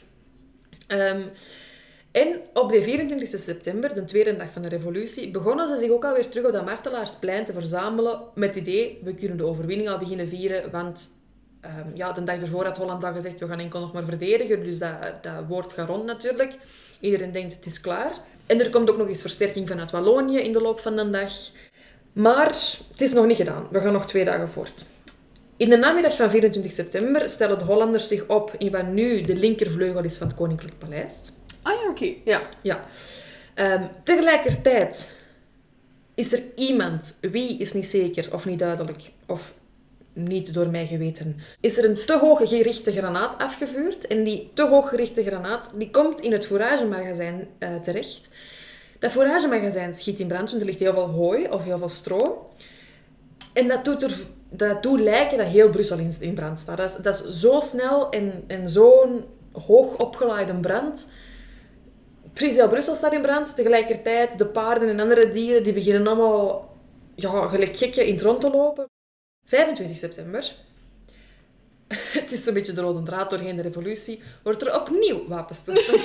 Um, en op de vierentwintigste september, de tweede dag van de revolutie, begonnen ze zich ook alweer terug op dat Martelaarsplein te verzamelen met het idee, we kunnen de overwinning al beginnen vieren, want um, ja, de dag ervoor had Holland al gezegd, we gaan enkel nog maar verdedigen, dus dat, dat woord gaat rond natuurlijk. Iedereen denkt, het is klaar. En er komt ook nog eens versterking vanuit Wallonië in de loop van de dag. Maar het is nog niet gedaan. We gaan nog twee dagen voort. In de namiddag van vierentwintig september stellen de Hollanders zich op in wat nu de linkervleugel is van het Koninklijk Paleis. Ah ja, oké. Ja. Ja. Um, tegelijkertijd is er iemand, wie is niet zeker of niet duidelijk, of niet door mij geweten, is er een te hoog gerichte granaat afgevuurd. En die te hoog gerichte granaat die komt in het fouragemagazijn uh, terecht. Dat fouragemagazijn schiet in brand, want er ligt heel veel hooi of heel veel stro. En dat doet, er, dat doet lijken dat heel Brussel in, in brand staat. Dat is, dat is zo snel en, en zo'n hoog opgeleide brand. Precies heel Brussel staat in brand. Tegelijkertijd de paarden en andere dieren die beginnen allemaal ja, gelijk gekken in het rond te lopen. vijfentwintig september, het is zo'n beetje de rode draad doorheen de revolutie, wordt er opnieuw wapenstilstand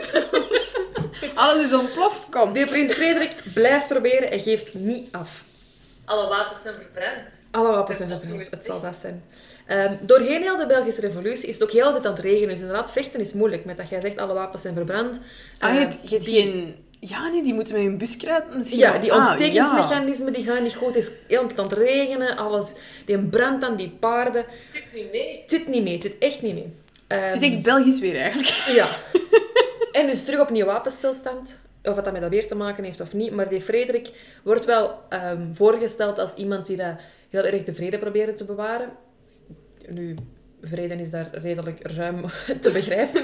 voorgesteld. Alles is ontploft, kom. De prins Frederik blijft proberen en geeft niet af. alle wapens zijn verbrand. Alle wapens zijn verbrand, het zal dat zijn. Um, doorheen heel de Belgische revolutie is het ook heel altijd aan het regenen. Dus inderdaad, vechten is moeilijk. Met dat jij zegt, alle wapens zijn verbrand. Ah, je Uh, hebt, je hebt die- geen... Ja, nee, die moeten met hun buskruid misschien... Ja, die Ah, ontstekingsmechanismen die gaan niet goed. Het is heel aan het regenen, alles. Die brand aan die paarden. Het zit niet mee. Het zit niet mee, het zit echt niet mee. Um, Het is echt Belgisch weer, eigenlijk. Ja. En dus terug opnieuw wapenstilstand. Of wat dat met dat weer te maken heeft of niet. Maar die Frederik wordt wel um, voorgesteld als iemand die dat heel erg de vrede probeerde te bewaren. Nu, vrede is daar redelijk ruim te begrijpen.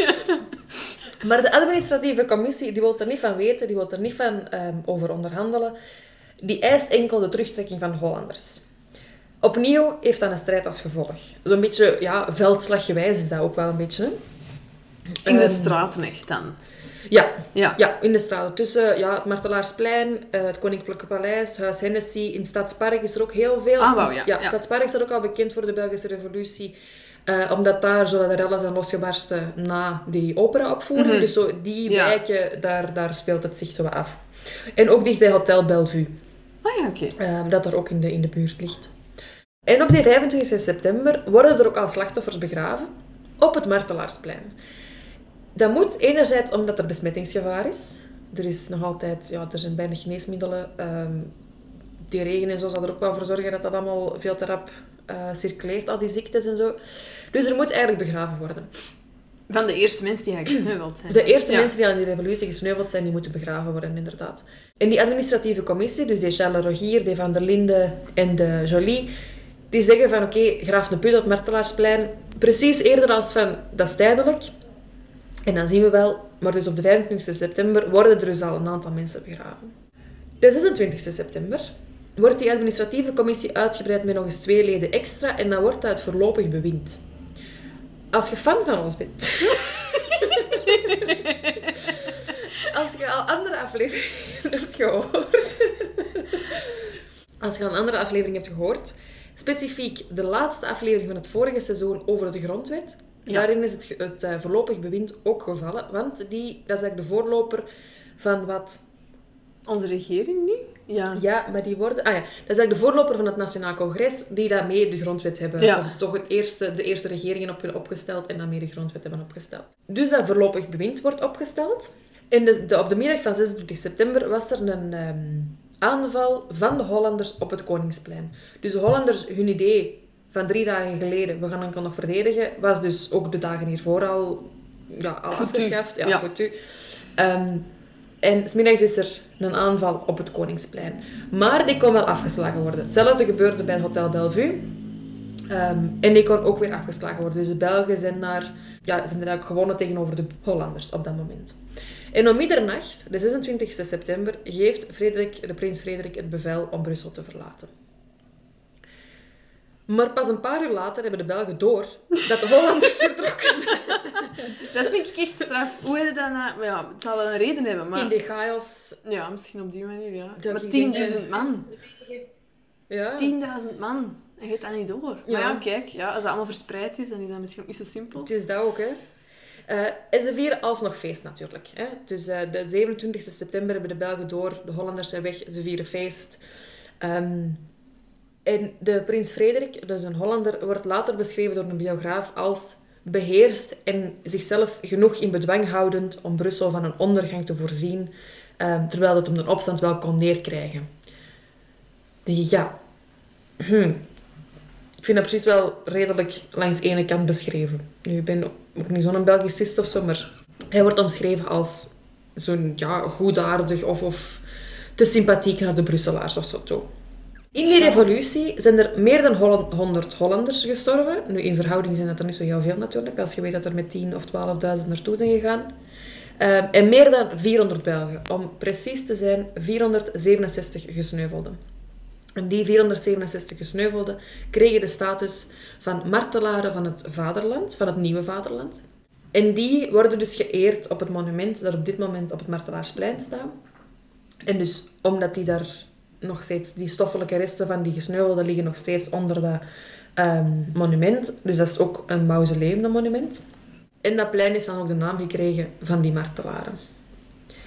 Maar de administratieve commissie die wil er niet van weten, die wil er niet van um, over onderhandelen. Die eist enkel de terugtrekking van Hollanders. Opnieuw heeft dat een strijd als gevolg. Zo'n beetje, ja, veldslaggewijs is dat ook wel een beetje. Hè? In de Ehm, straten echt dan. Ja, Ja. ja, in de straten. Tussen ja, het Martelaarsplein, uh, het Koninklijke Paleis, het Huis Hennessy. In het Stadspark is er ook heel veel. Ah, wauw, ja, ja, ja. Het Stadspark staat ook al bekend voor de Belgische revolutie. Uh, omdat daar zo de rellen zijn losgebarsten na die opera-opvoering. Mhm. Dus zo die Ja. wijken, daar, daar speelt het zich zo wat af. En ook dicht bij Hotel Bellevue. Ah ja, oké. Um, dat er ook in de, in de buurt ligt. En op die vijfentwintigste september worden er ook al slachtoffers begraven op het Martelaarsplein. Dat moet enerzijds omdat er besmettingsgevaar is. Er is nog altijd, ja, er zijn bijna geneesmiddelen. Um, die regen en zo zal er ook wel voor zorgen dat dat allemaal veel te rap uh, circuleert, al die ziektes en zo. Dus er moet eigenlijk begraven worden. Van de eerste mensen die eigenlijk gesneuveld zijn. De eerste Ja. mensen die aan die revolutie gesneuveld zijn, die moeten begraven worden, inderdaad. En die administratieve commissie, dus die Charles Rogier, die Van der Linde en de Joly, die zeggen van oké, okay, graaf een put op het Martelaarsplein. Precies eerder als van, dat is tijdelijk. En dan zien we wel, maar dus op de vijfentwintigste september worden er dus al een aantal mensen begraven. De zesentwintigste september wordt die administratieve commissie uitgebreid met nog eens twee leden extra en dan wordt dat het voorlopig bewind. Als je fan van ons bent... Als je al andere afleveringen hebt gehoord... Als je al een andere aflevering hebt gehoord... Specifiek de laatste aflevering van het vorige seizoen over de grondwet... Ja. Daarin is het, ge- het uh, voorlopig bewind ook gevallen. Want die, dat is eigenlijk de voorloper van wat... Onze regering nu? Ja. Ja, maar die worden... Ah ja, dat is eigenlijk de voorloper van het Nationaal Congres die daarmee de grondwet hebben... Ja. Of toch het eerste, de eerste regeringen op, opgesteld en daarmee de grondwet hebben opgesteld. Dus dat voorlopig bewind wordt opgesteld. En de, de, op de middag van zesentwintig september was er een um, aanval van de Hollanders op het Koningsplein. Dus de Hollanders, hun idee van drie dagen geleden, we gaan enkel nog verdedigen, was dus ook de dagen hiervoor al, ja, al Foutu. afgeschaft. Ja, Ja. foutu. Um, en 's middags is er een aanval op het Koningsplein. Maar die kon wel afgeslagen worden. Hetzelfde gebeurde bij het Hotel Bellevue. Um, en die kon ook weer afgeslagen worden. Dus de Belgen zijn, daar, ja, zijn er ook gewonnen tegenover de Hollanders op dat moment. En om middernacht, de zesentwintigste september, geeft Frederik, de prins Frederik het bevel om Brussel te verlaten. Maar pas een paar uur later hebben de Belgen door dat de Hollanders vertrokken zijn. Dat vind ik echt straf. Hoe heet het dan? nou? Maar ja, het zal wel een reden hebben, maar... In de chaos. Ja, misschien op die manier, ja. Dat Maar ik tienduizend man. Ja. tienduizend man. En je gaat dat niet door. Ja. Maar ja, kijk, ja, als dat allemaal verspreid is, dan is dat misschien ook niet zo simpel. Het is dat ook, hè. Uh, en ze vieren alsnog feest, natuurlijk. Hè. Dus uh, de zevenentwintigste september hebben de Belgen door, de Hollanders zijn weg, ze vieren feest. Um, en de prins Frederik, dus een Hollander, wordt later beschreven door een biograaf als beheerst en zichzelf genoeg in bedwang houdend om Brussel van een ondergang te voorzien, um, terwijl het om de opstand wel kon neerkrijgen. Dan denk ik, ja... Hm. Ik vind dat precies wel redelijk langs de ene kant beschreven. Nu, ik ben ook niet zo'n Belgicist of zo, maar hij wordt omschreven als zo'n ja, goedaardig of, of te sympathiek naar de Brusselaars of zo toe. In die revolutie zijn er meer dan honderd Hollanders gestorven. Nu, in verhouding zijn dat er niet zo heel veel natuurlijk, als je weet dat er met tien of twaalfduizend naartoe zijn gegaan. Um, en meer dan vierhonderd Belgen. Om precies te zijn, vierhonderdzevenenzestig gesneuvelden. En die vierhonderdzevenenzestig gesneuvelden kregen de status van martelaren van het vaderland, van het nieuwe vaderland. En die worden dus geëerd op het monument dat op dit moment op het Martelaarsplein staat. En dus omdat die daar nog steeds, die stoffelijke resten van die gesneuvelden liggen nog steeds onder dat um, monument. Dus dat is ook een mausoleum, dat monument. En dat plein heeft dan ook de naam gekregen van die martelaren.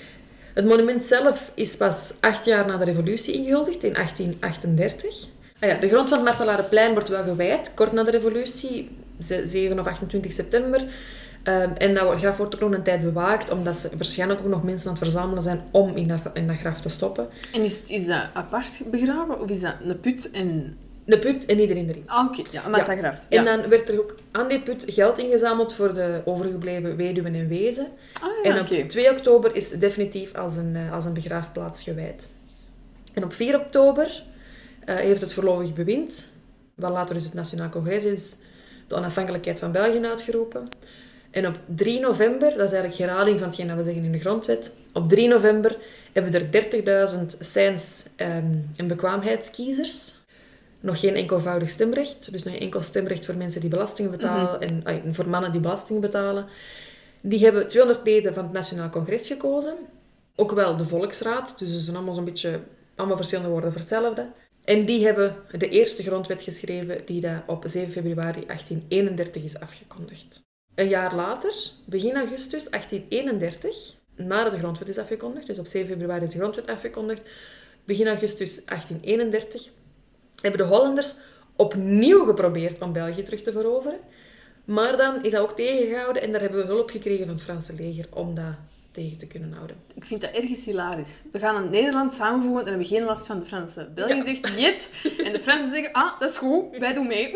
Het monument zelf is pas acht jaar na de revolutie ingehuldigd, in achttien achtendertig. Ah ja, de grond van het Martelarenplein wordt wel gewijd, kort na de revolutie, zeven of achtentwintig september. Um, en dat graf wordt ook nog een tijd bewaakt, omdat ze waarschijnlijk ook nog mensen aan het verzamelen zijn om in dat, in dat graf te stoppen. En is, is dat apart begraven of is dat een put en... Een put en iedereen erin. Ah, oké. Okay. Ja, een massagraf. Ja. En ja. dan werd er ook aan die put geld ingezameld voor de overgebleven weduwen en wezen. Ah, ja, en op okay. twee oktober is het definitief als een, als een begraafplaats gewijd. En op vier oktober uh, heeft het voorlopig bewind, wat later dus het Nationaal Congres is, de onafhankelijkheid van België uitgeroepen. En op drie november, dat is eigenlijk herhaling van hetgeen dat we zeggen in de grondwet, op drie november hebben er dertigduizend science- um, en bekwaamheidskiezers. Nog geen enkelvoudig stemrecht, dus nog geen enkel stemrecht voor mensen die belastingen betalen mm-hmm. en uh, voor mannen die belastingen betalen. Die hebben tweehonderd leden van het Nationaal Congres gekozen. Ook wel de Volksraad, dus ze zijn allemaal zo'n beetje, allemaal verschillende woorden voor hetzelfde. En die hebben de eerste grondwet geschreven die dat op zeven februari achttien eenendertig is afgekondigd. Een jaar later, begin augustus achttien eenendertig, nadat de grondwet is afgekondigd, dus op zeven februari is de grondwet afgekondigd, begin augustus achttien eenendertig, hebben de Hollanders opnieuw geprobeerd om België terug te veroveren. Maar dan is dat ook tegengehouden en daar hebben we hulp gekregen van het Franse leger om dat tegen te kunnen houden. Ik vind dat ergens hilarisch. We gaan een Nederland samenvoegen en hebben geen last van de Fransen. België ja. zegt niet en de Fransen zeggen, ah, dat is goed, wij doen mee.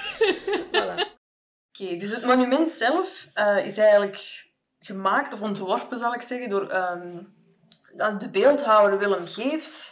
Voilà. Oké, okay, dus het monument zelf uh, is eigenlijk gemaakt, of ontworpen zal ik zeggen, door um, de beeldhouwer Willem Geefs.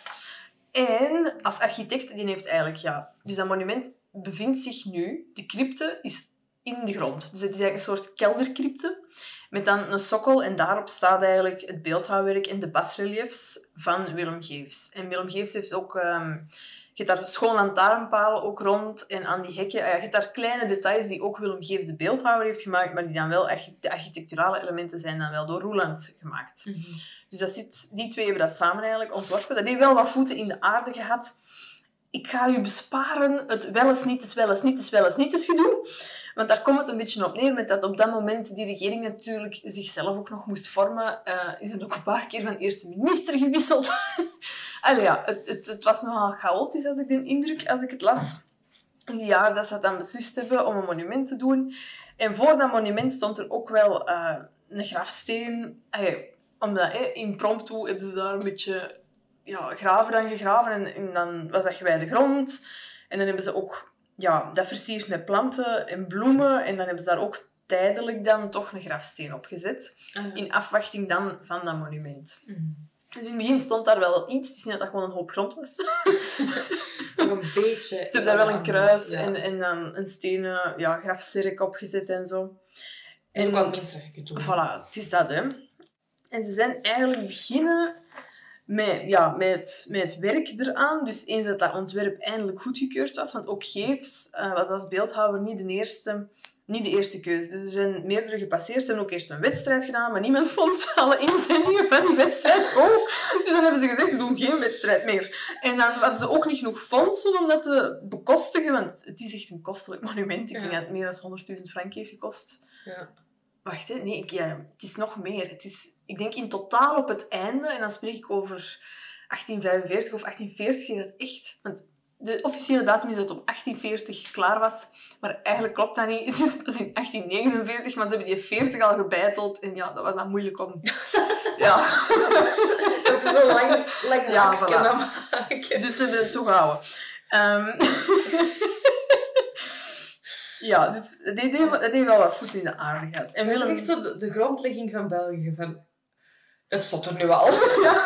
En als architect, die heeft eigenlijk, ja... Dus dat monument bevindt zich nu, de crypte is in de grond. Dus het is eigenlijk een soort keldercrypte, met dan een sokkel en daarop staat eigenlijk het beeldhouwwerk en de basreliefs van Willem Geefs. En Willem Geefs heeft ook... Um, je hebt daar schoon lantaarnpalen ook rond en aan die hekken. Je hebt daar kleine details die ook Willem Geefs de beeldhouwer heeft gemaakt, maar die dan wel, de architecturale elementen zijn dan wel door Roeland gemaakt. Mm-hmm. Dus dat zit, die twee hebben dat samen eigenlijk ontworpen. Dat heeft wel wat voeten in de aarde gehad. Ik ga u besparen het wel eens niet eens, wel eens niet eens, wel eens niet eens gedoe. Want daar komt het een beetje op neer, met dat op dat moment die regering natuurlijk zichzelf ook nog moest vormen. Uh, is er ook een paar keer van eerste minister gewisseld. Allee, ja, het, het, het was nogal chaotisch, had ik de indruk, als ik het las. In die jaren dat ze dan beslist hebben om een monument te doen. En voor dat monument stond er ook wel uh, een grafsteen. Allee, omdat eh, impromptu hebben ze daar een beetje ja, graven dan gegraven. En, en dan was dat gewijde grond. En dan hebben ze ook ja, dat versierd met planten en bloemen. En dan hebben ze daar ook tijdelijk dan toch een grafsteen op gezet. Uh-huh. In afwachting dan van dat monument. Mm. Dus in het begin stond daar wel iets. Het is niet dat dat gewoon een hoop grond was. Toch een beetje. Ze hebben daar wel een kruis ja. en, en dan een stenen ja, grafzerk opgezet en zo. En ook wat minstrijke doen. Voilà, het is dat, hè. En ze zijn eigenlijk beginnen met, ja, met, het, met het werk eraan. Dus eens dat dat ontwerp eindelijk goedgekeurd was, want ook Geefs uh, was als beeldhouwer niet de eerste... Niet de eerste keuze. Dus er zijn meerdere gepasseerd. Ze hebben ook eerst een wedstrijd gedaan, maar niemand vond alle inzendingen van die wedstrijd goed. Dus dan hebben ze gezegd, we doen geen wedstrijd meer. En dan hadden ze ook niet genoeg fondsen om dat te bekostigen, want het is echt een kostelijk monument. Ik ja. denk dat het meer dan honderdduizend frank heeft gekost. Ja. Wacht, hè. Nee, ik, ja, het is nog meer. Het is, ik denk in totaal op het einde, en dan spreek ik over achttien vijfenveertig of achttien veertig, ging dat echt... Want de officiële datum is dat het op achttien veertig klaar was, maar eigenlijk klopt dat niet. Het is pas in achttien negenenveertig, maar ze hebben die veertig al gebeiteld. En ja, dat was dan moeilijk om... Ja. Het is zo lang, lang ja, voilà. maken. Dus ze hebben het zo gehouden. Um... ja, dus dat heeft wel wat voet in de aarde gehad. En dat Willem... is echt zo de, de grondlegging van België. Van... Het stond er nu al. Ja.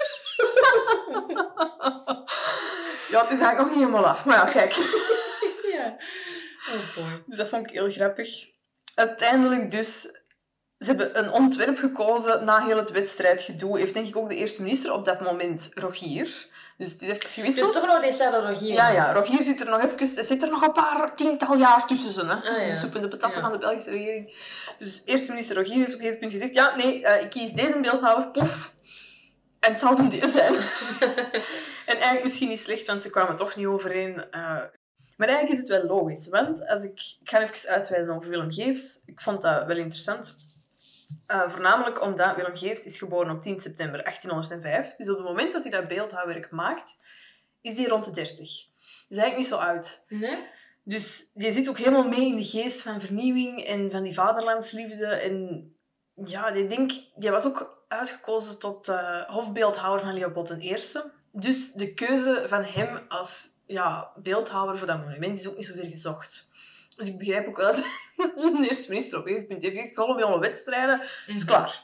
Ja, het is eigenlijk nog niet helemaal af. Maar ja, kijk. Ja. Oh boy. Dus dat vond ik heel grappig. Uiteindelijk dus... Ze hebben een ontwerp gekozen na heel het wedstrijdgedoe. Heeft denk ik ook de eerste minister op dat moment, Rogier. Dus het is even gewisseld. Dus toch nog deze jaar Rogier? Ja, ja. Rogier zit er nog even... Er zit er nog een paar tiental jaar tussen ze. Hè? Tussen ah, ja. de soep en de patatten ja. van de Belgische regering. Dus eerste minister Rogier heeft op een gegeven moment gezegd... Ja, nee, uh, ik kies deze beeldhouwer. Poef. En het zal dan deze zijn. En eigenlijk misschien niet slecht, want ze kwamen toch niet overeen. Uh, maar eigenlijk is het wel logisch. Want als ik... Ik ga even uitweiden over Willem Geefs. Ik vond dat wel interessant. Uh, voornamelijk omdat Willem Geefs is geboren op tien september achttienhonderdvijf. Dus op het moment dat hij dat beeldhouwwerk maakt, is hij rond de dertig. Dus eigenlijk niet zo oud. Nee? Dus die zit ook helemaal mee in de geest van vernieuwing en van die vaderlandsliefde. En ja, die, denk, die was ook uitgekozen tot uh, hofbeeldhouwer van Leopold de Eerste. Dus de keuze van hem als ja, beeldhouwer voor dat monument is ook niet zo ver gezocht. Dus ik begrijp ook wel dat de eerste minister op een gegeven moment heeft gezegd, ik ga bij alle wedstrijden, is mm-hmm. klaar.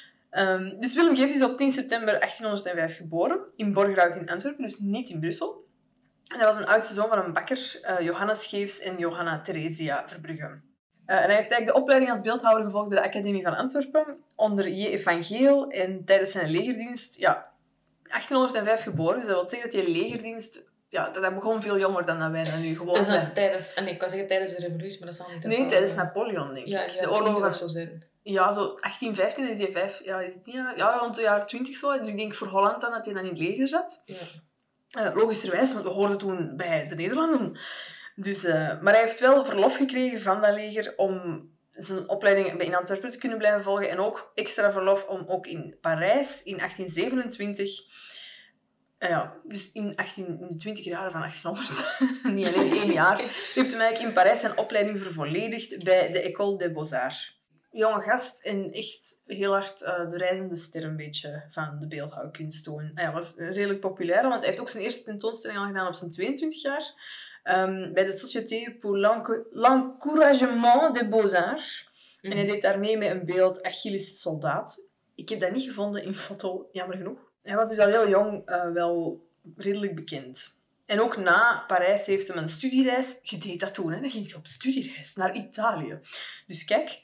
Um, dus Willem Geefs is op tien september achttienhonderdvijf geboren, in Borgerhout in Antwerpen, dus niet in Brussel. En hij was een oudste zoon van een bakker, uh, Johannes Geefs en Johanna Theresia Verbrugge. Uh, en hij heeft eigenlijk de opleiding als beeldhouwer gevolgd bij de Academie van Antwerpen, onder J. Van Geel, en tijdens zijn legerdienst, ja, achttienhonderdvijf geboren, dus dat wil zeggen dat die legerdienst... Ja, dat begon veel jonger dan dat wij dat nu gewoon dat is zijn. Tijdens, nee, ik wou zeggen tijdens de revolutie, maar dat zal niet. Dat nee, zal tijdens zijn. Napoleon, denk ik. Ja, ja de oorlog of zo zijn. Ja, zo achttien vijftien is hij vijf... Ja, is het tien jaar? Ja, rond de jaren twintig zo. Dus ik denk voor Holland dan dat hij dan in het leger zat. Ja. Uh, logischerwijs, want we hoorden toen bij de Nederlanden. Dus, uh, maar hij heeft wel verlof gekregen van dat leger om zijn opleiding in Antwerpen te kunnen blijven volgen. En ook extra verlof om ook in Parijs in achttien zevenentwintig... Uh, ja, dus in, achttien, in de twintig jaren van achttienhonderd, niet alleen één jaar, heeft hij eigenlijk in Parijs zijn opleiding vervolledigd bij de École des Beaux-Arts. Jonge gast en echt heel hard uh, de reizende ster een beetje van de beeldhouwkunst toen. Hij was redelijk populair, want hij heeft ook zijn eerste tentoonstelling al gedaan op zijn tweeëntwintig jaar. Um, bij de Société pour l'Encouragement des Beaux-Arts. Mm. En hij deed daarmee met een beeld Achilles soldaat. Ik heb dat niet gevonden in foto, jammer genoeg. Hij was dus al heel jong uh, wel redelijk bekend. En ook na Parijs heeft hij een studiereis... Je deed dat toen, hè? Dan ging hij op studiereis naar Italië. Dus kijk.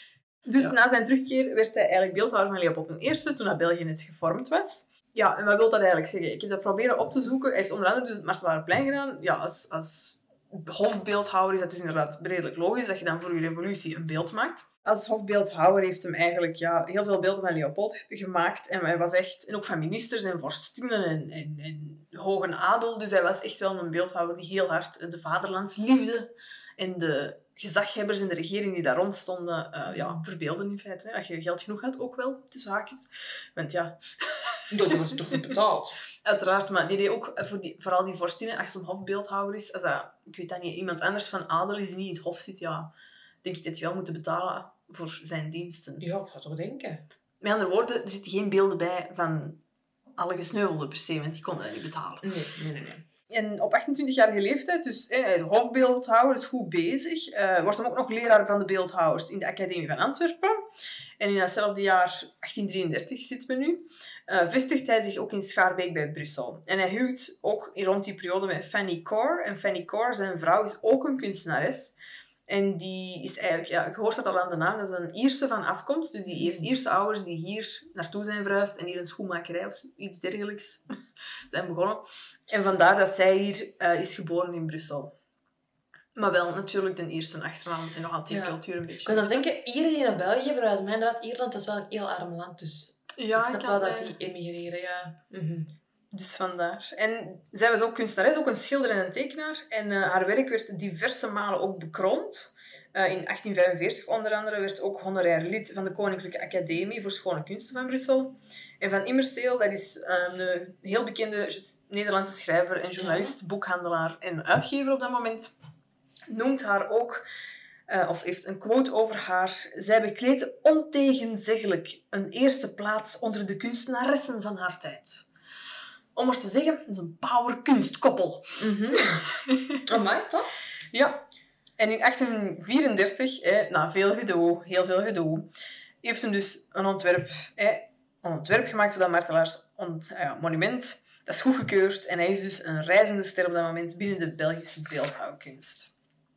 Dus ja. Na zijn terugkeer werd hij eigenlijk beeldhouwer van Leopold de Eerste, toen dat België net gevormd was. Ja, en wat wil dat eigenlijk zeggen? Ik heb dat proberen op te zoeken. Hij heeft onder andere dus het Martelarenplein gedaan. Ja, als, als hofbeeldhouwer is dat dus inderdaad redelijk logisch, dat je dan voor je revolutie een beeld maakt. Als hofbeeldhouwer heeft hem eigenlijk ja, heel veel beelden van Leopold gemaakt. En hij was echt... En ook van ministers en vorstinnen en, en, en hoge adel. Dus hij was echt wel een beeldhouwer die heel hard de vaderlandsliefde en de gezaghebbers in de regering die daar rond stonden, uh, ja, verbeelden in feite. Hè. Als je geld genoeg had, ook wel, tussen haakjes. Want ja... Dat wordt toch goed betaald? Uiteraard, maar die deed ook voor die, vooral die vorstinnen, als een hofbeeldhouwer is, als dat, ik weet dat niet, iemand anders van adel is die niet in het hof zit, ja, denk ik dat je wel moet betalen voor zijn diensten. Ja, ik zou toch denken. Met andere woorden, er zitten geen beelden bij van alle gesneuvelden per se, want die konden dat niet betalen. Nee, nee, nee. nee. En op achtentwintigjarige leeftijd, dus eh, hij is hofbeeldhouwer, is goed bezig. Uh, wordt hem ook nog leraar van de beeldhouwers in de Academie van Antwerpen. En in datzelfde jaar, achttien drieëndertig zit men nu, uh, vestigt hij zich ook in Schaarbeek bij Brussel. En hij huwt ook rond die periode met Fanny Core. En Fanny Core, zijn vrouw, is ook een kunstenares. En die is eigenlijk, ja, je hoort dat al aan de naam, dat is een Ierse van afkomst. Dus die heeft Ierse ouders die hier naartoe zijn verhuisd en hier een schoenmakerij of iets dergelijks zijn begonnen. En vandaar dat zij hier uh, is geboren in Brussel. Maar wel natuurlijk de Ierse achternaam en nog altijd ja. cultuur een beetje. Ik was aan het denken, iedereen die naar België verhuist, maar inderdaad, Ierland was wel een heel arm land, dus ja, ik snap ik wel dat die emigreren, ja. Mm-hmm. Dus vandaar. En zij was ook kunstenares, ook een schilder en een tekenaar. En uh, haar werk werd diverse malen ook bekroond. Uh, in achttien vijfenveertig onder andere werd ze ook honorair lid van de Koninklijke Academie voor Schone Kunsten van Brussel. En Van Immerseel, dat is uh, een heel bekende Nederlandse schrijver en journalist, boekhandelaar en uitgever op dat moment, noemt haar ook, uh, of heeft een quote over haar: zij bekleedt ontegenzeggelijk een eerste plaats onder de kunstenaressen van haar tijd. Om maar te zeggen, dat is een power kunstkoppel. Mm-hmm. Amai, toch? Ja. En in achttien vierendertig, eh, na veel gedoe, heel veel gedoe, heeft hem dus een ontwerp, eh, een ontwerp gemaakt voor dat Martelaars-monument. Dat is goedgekeurd en hij is dus een reizende ster op dat moment binnen de Belgische beeldhouwkunst.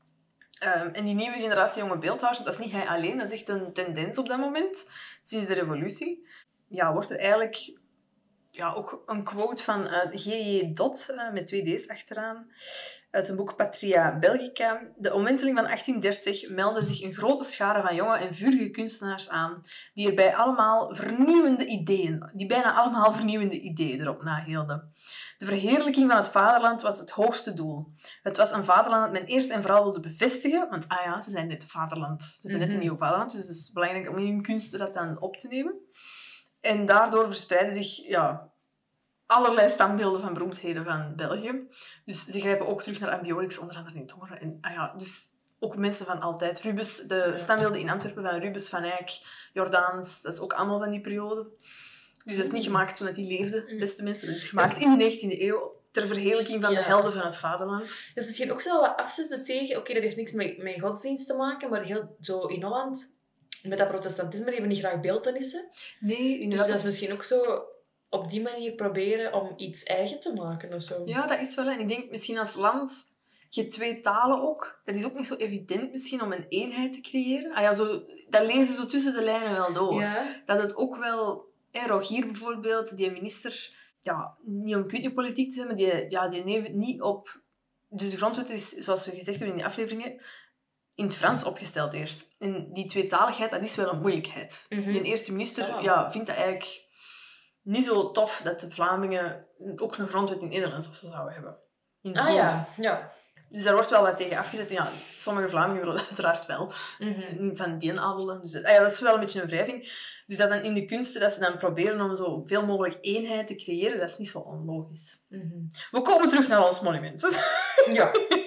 Um, en die nieuwe generatie jonge beeldhouwers, dat is niet hij alleen, dat is echt een tendens op dat moment, sinds de revolutie. Ja, wordt er eigenlijk ja, ook een quote van uh, G J. Dot, uh, met twee D's achteraan, uit een boek Patria Belgica. De omwenteling van achttien dertig meldde zich een grote schare van jonge en vurige kunstenaars aan, die er bij allemaal vernieuwende ideeën, die bijna allemaal vernieuwende ideeën erop nahielden. De verheerlijking van het vaderland was het hoogste doel. Het was een vaderland dat men eerst en vooral wilde bevestigen, want ah ja, ze zijn net een vaderland. Ze hebben net een nieuw vaderland, dus het is belangrijk om in hun kunsten dat dan op te nemen. En daardoor verspreiden zich ja, allerlei standbeelden van beroemdheden van België. Dus ze grijpen ook terug naar Ambiorix, onder andere in Tongeren. En ah ja, dus ook mensen van altijd. Rubens, de standbeelden in Antwerpen van Rubens, Van Eyck, Jordaans, dat is ook allemaal van die periode. Dus dat is niet gemaakt toen die leefden, beste mensen. Dat is gemaakt in de negentiende eeuw, ter verheerlijking van ja. de helden van het vaderland. Dat is misschien ook zo wat afzetten tegen... Oké, okay, dat heeft niks met, met godsdienst te maken, maar heel zo in Holland, met dat protestantisme, die hebben niet graag beeltenissen. Nee, inderdaad. Dus dat is misschien ook zo op die manier proberen om iets eigen te maken of zo. Ja, dat is wel. En ik denk misschien als land... Je hebt twee talen ook. Dat is ook niet zo evident misschien om een eenheid te creëren. Ah ja, zo, dat lezen zo tussen de lijnen wel door. Ja. Dat het ook wel... Hè, Rogier bijvoorbeeld, die minister... Ja, niet om ik weet niet politiek te zijn, maar die, ja, die neemt niet op... Dus de grondwet is, zoals we gezegd hebben in die afleveringen, in het Frans opgesteld eerst. En die tweetaligheid, dat is wel een moeilijkheid. Mm-hmm. Die eerste minister ja. Ja, vindt dat eigenlijk niet zo tof dat de Vlamingen ook een grondwet in Nederlands of zo zouden hebben. In ah ja, ja. Dus daar wordt wel wat tegen afgezet. Ja, sommige Vlamingen willen dat uiteraard wel. Mm-hmm. Van die adel. Dus dat, ah ja, dat is wel een beetje een wrijving. Dus dat dan in de kunsten, dat ze dan proberen om zo veel mogelijk eenheid te creëren, dat is niet zo onlogisch. Mm-hmm. We komen terug naar ons monument. Ja.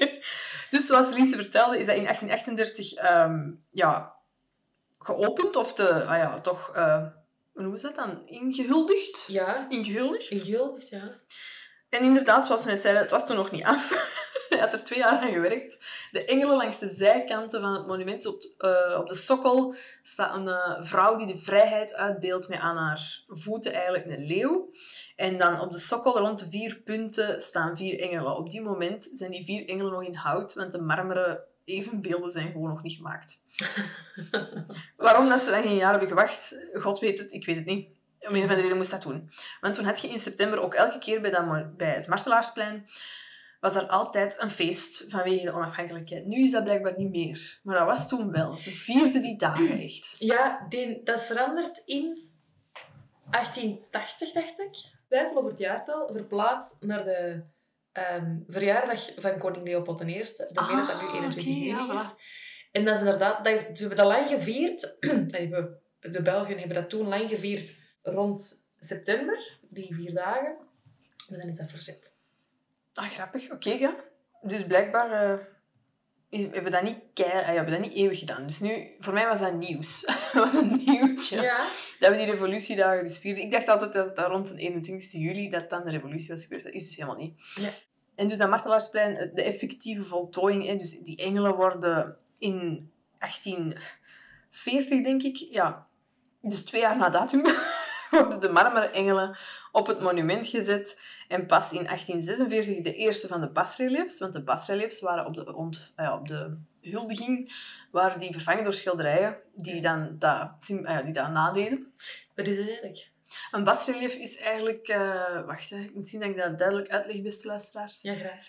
Dus zoals Lise vertelde, is dat in achttien achtendertig um, ja, geopend. Of de, ah ja, toch... Uh, hoe noemen ze dat dan? Ingehuldigd? Ja. Ingehuldigd? Ingehuldigd, ja. En inderdaad, zoals we net zeiden, het was toen nog niet af. Hij had er twee jaar aan gewerkt. De engelen langs de zijkanten van het monument. Op, uh, op de sokkel staat een uh, vrouw die de vrijheid uitbeeldt met aan haar voeten eigenlijk een leeuw. En dan op de sokkel rond de vier punten staan vier engelen. Op die moment zijn die vier engelen nog in hout, want de marmeren evenbeelden zijn gewoon nog niet gemaakt. Waarom dat ze dan geen jaar hebben gewacht, God weet het, ik weet het niet. Om een of andere reden moest dat doen. Want toen had je in september ook elke keer bij, dat, bij het Martelaarsplein was er altijd een feest vanwege de onafhankelijkheid. Nu is dat blijkbaar niet meer. Maar dat was toen wel. Ze vierden die dagen echt. Ja, die, dat is veranderd in achttien tachtig, dacht ik. Twijfel over het jaartal. Verplaatst naar de um, verjaardag van koning Leopold de Eerste. Ik denk dat dat nu eenentwintig juni okay, ja, is. Voilà. En dat is inderdaad... Dat, we hebben dat lang gevierd. De Belgen hebben dat toen lang gevierd rond september. Die vier dagen. Maar dan is dat verzet. Ah, grappig. Oké, okay, ja. Dus blijkbaar uh, hebben we dat niet kei, uh, hebben dat niet eeuwig gedaan. Dus nu, voor mij was dat nieuws. Dat was een nieuwtje. Ja. Dat we die revolutiedagen dus vierden. Ik dacht altijd dat, dat rond de eenentwintigste juli dat dan de revolutie was gebeurd. Dat is dus helemaal niet. Ja. En dus dat Martelaarsplein, de effectieve voltooiing, hè, dus die engelen worden in achttien veertig, denk ik, ja, dus twee jaar na datum... worden de marmeren engelen op het monument gezet. En pas in achttien zesenveertig de eerste van de basreliefs, want de basreliefs waren op de, ont, uh, op de huldiging, waren die vervangen door schilderijen die dan dat, uh, die dat nadeden. Wat is het eigenlijk? Een basrelief is eigenlijk... Uh, wacht, hè, ik moet zien dat ik dat duidelijk uitleg, beste luisteraars. Ja, graag.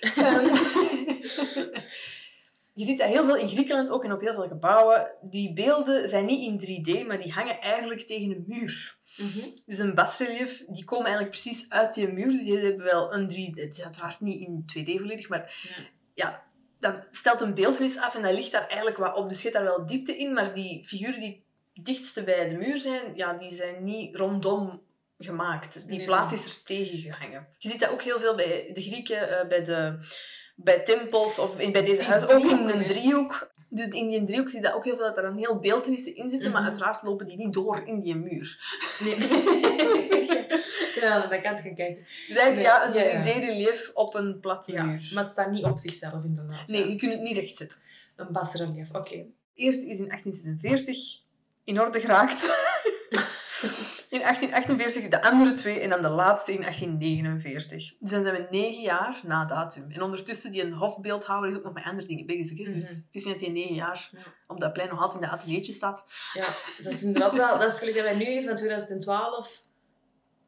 Je ziet dat heel veel in Griekenland ook en op heel veel gebouwen. Die beelden zijn niet in drie D, maar die hangen eigenlijk tegen een muur. Mm-hmm. Dus een basrelief, die komen eigenlijk precies uit die muur. Dus die hebben wel een drie D... Het is uiteraard niet in twee D volledig, maar ja, ja dat stelt een beeltenis af en dat ligt daar eigenlijk wat op. Dus je hebt daar wel diepte in, maar die figuren die het dichtste bij de muur zijn, ja, die zijn niet rondom gemaakt. Die nee, plaat is er tegen gehangen. Je ziet dat ook heel veel bij de Grieken, uh, bij, de, bij tempels of in, bij deze huizen, ook in een driehoek. Dus in die driehoek zie je dat ook heel veel dat er een heel beeltenissen in zitten, mm-hmm. maar uiteraard lopen die niet door in die muur. Nee. Ik kan aan de kant gaan kijken. Dus eigenlijk nee. ja, een ja, ja. drie D-relief op een platte ja, muur. Maar het staat niet op zichzelf inderdaad. Nee, ja. je kunt het niet rechtzetten. Een basrelief, oké. Okay. Eerst is in achttien zesenveertig in orde geraakt. In achttien achtenveertig de andere twee en dan de laatste in achttien negenenveertig. Dus dan zijn we negen jaar na datum. En ondertussen, die een hofbeeldhouwer is ook nog met andere dingen bezig. Hè? Mm-hmm. Dus het is niet dat hij negen jaar ja. op dat plein nog altijd in de ateliertje staat. Ja, dat is inderdaad wel... Dat is gelijk dat wij nu van twintig twaalf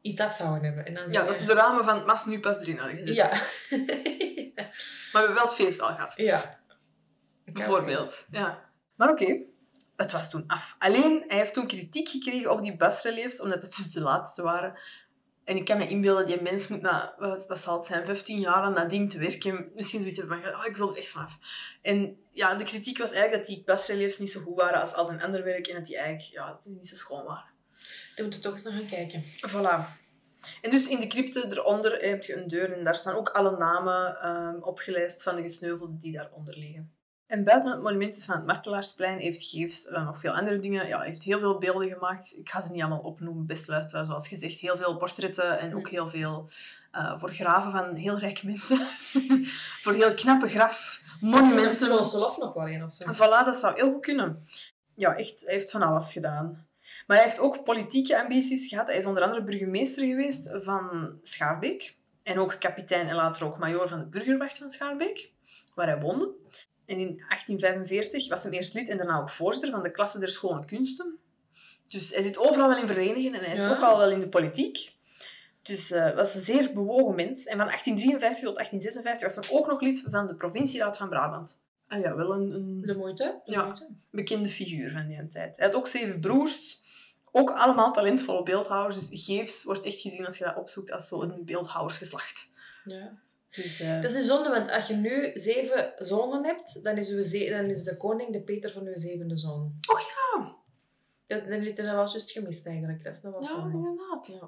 iets af zouden hebben. En dan Ja, dat ze de ramen van het mas nu pas erin hadden gezet. Ja. Maar we hebben wel het feest al gehad. Ja. Bijvoorbeeld. Ja. Maar oké, okay, het was toen af. Alleen, hij heeft toen kritiek gekregen op die basreliefs, omdat het dus de laatste waren. En ik kan me inbeelden, die mens moet na, wat, wat zal het zijn, vijftien jaar aan dat ding te werken. Misschien zoiets hebben van, oh, ik wil er echt vanaf. En ja, de kritiek was eigenlijk dat die basreliefs niet zo goed waren als, als een ander werk en dat die eigenlijk ja, dat die niet zo schoon waren. Dan moeten we toch eens naar gaan kijken. Voilà. En dus in de crypte eronder heb je een deur en daar staan ook alle namen um, opgelijst van de gesneuvelden die daaronder liggen. En buiten het monument dus van het Martelaarsplein heeft Geefs uh, nog veel andere dingen. Ja, hij heeft heel veel beelden gemaakt. Ik ga ze niet allemaal opnoemen, beste luisteraar. Zoals gezegd, heel veel portretten en ook heel veel uh, voor graven van heel rijke mensen. Voor heel knappe grafmonumenten. Zo'n Solof nog wel een of zo. Voilà, dat zou heel goed kunnen. Ja, echt, hij heeft van alles gedaan. Maar hij heeft ook politieke ambities gehad. Hij is onder andere burgemeester geweest van Schaarbeek. En ook kapitein en later ook majoor van de burgerwacht van Schaarbeek, waar hij woonde. En in achttien vijfenveertig was hij eerst lid en daarna ook voorzitter van de klasse der schone kunsten. Dus hij zit overal wel in verenigingen en hij is Ja. ook al wel in de politiek. Dus hij uh, was een zeer bewogen mens. En van achttien drieënvijftig tot achttien zesenvijftig was hij ook nog lid van de provincieraad van Brabant. Ah ja, wel een, een De moeite. De Ja. moeite. bekende figuur van die tijd. Hij had ook zeven broers. Ook allemaal talentvolle beeldhouwers. Dus Geefs wordt echt gezien, als je dat opzoekt, als zo'n beeldhouwersgeslacht. Ja. Dus, uh, Dat is een zonde, want als je nu zeven zonen hebt, dan is, uw ze- dan is de koning de Peter van uw zevende zoon. Och ja! Dat, dan is dat wel juist gemist eigenlijk. Dat is nog wel Ja, zonde. inderdaad. Ja.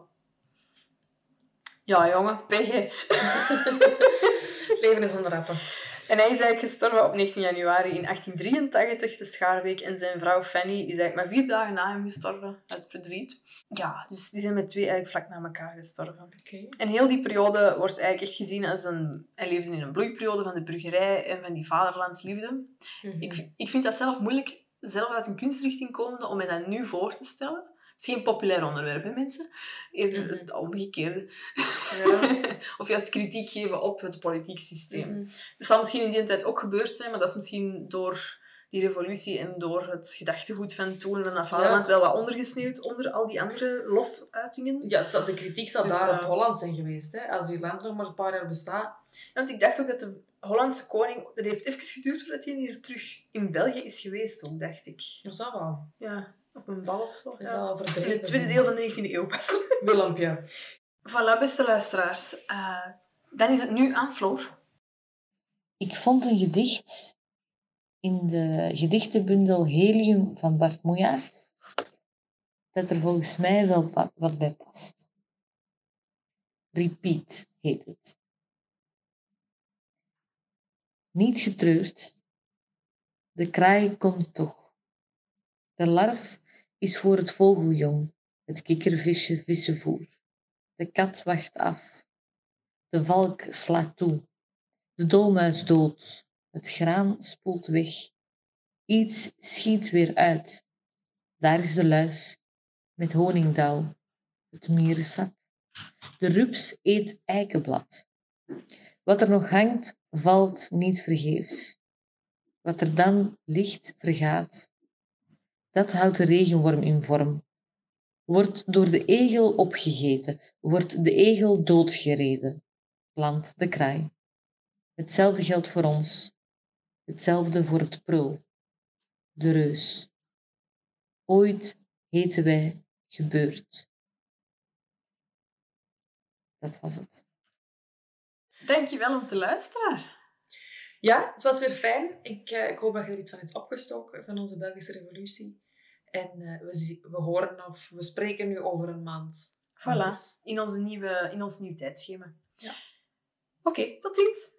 Ja, jongen, pech, hè. Het leven is onder rappen. En hij is eigenlijk gestorven op negentien januari in achttien drieëntachtig te Schaarbeek. En zijn vrouw Fanny is eigenlijk maar vier dagen na hem gestorven, uit verdriet. Ja, dus die zijn met twee eigenlijk vlak na elkaar gestorven. Oké. En heel die periode wordt eigenlijk echt gezien als een... Hij leefde in een bloeiperiode van de burgerij en van die vaderlandsliefde. Mhm. Ik, ik vind dat zelf moeilijk, zelf uit een kunstrichting komende, om me dat nu voor te stellen. Het is geen populair onderwerp, hè, mensen. Eerder Mhm. het omgekeerde. Ja. Of juist kritiek geven op het politiek systeem. Mhm. Dat zal misschien in die tijd ook gebeurd zijn, maar dat is misschien door die revolutie en door het gedachtegoed van toen van dat vaderland Ja. wel wat ondergesneeuwd onder al die andere lofuitingen. Ja, het zal- de kritiek zal Dus, daar op uh, Holland zijn geweest. Hè? Als uw land nog maar een paar jaar bestaat. Want ik dacht ook dat de Hollandse koning... Dat heeft even geduurd voordat hij hier terug in België is geweest, ook, dacht ik. Dat zal wel. Ja, op een bal of zo. Dat Ja. zal wel In verdreven het tweede zijn. deel van de negentiende eeuw pas. Willempje. Voilà, beste luisteraars. Uh, dan is het nu aan Floor. Ik vond een gedicht in de gedichtenbundel Helium van Bart Moejaert dat er volgens mij wel wat, wat bij past. Repeat heet het. Niet getreurd, de kraai komt toch. De larf is voor het vogeljong, het kikkervisje vissenvoer. De kat wacht af, de valk slaat toe, de dolmuis dood, het graan spoelt weg. Iets schiet weer uit. Daar is de luis, met honingdauw, het mierensap. De rups eet eikenblad. Wat er nog hangt, valt niet vergeefs. Wat er dan ligt, vergaat. Dat houdt de regenworm in vorm. Wordt door de egel opgegeten, wordt de egel doodgereden. Plant de kraai. Hetzelfde geldt voor ons. Hetzelfde voor het prul. De reus. Ooit heten wij gebeurd. Dat was het. Dankjewel om te luisteren. Ja, het was weer fijn. Ik, uh, ik hoop dat je er iets van hebt opgestoken van onze Belgische revolutie. En uh, we, zie, we horen of we spreken nu over een maand. Voilà, in, onze nieuwe, in ons nieuw tijdschema. Ja. Oké, okay, tot ziens.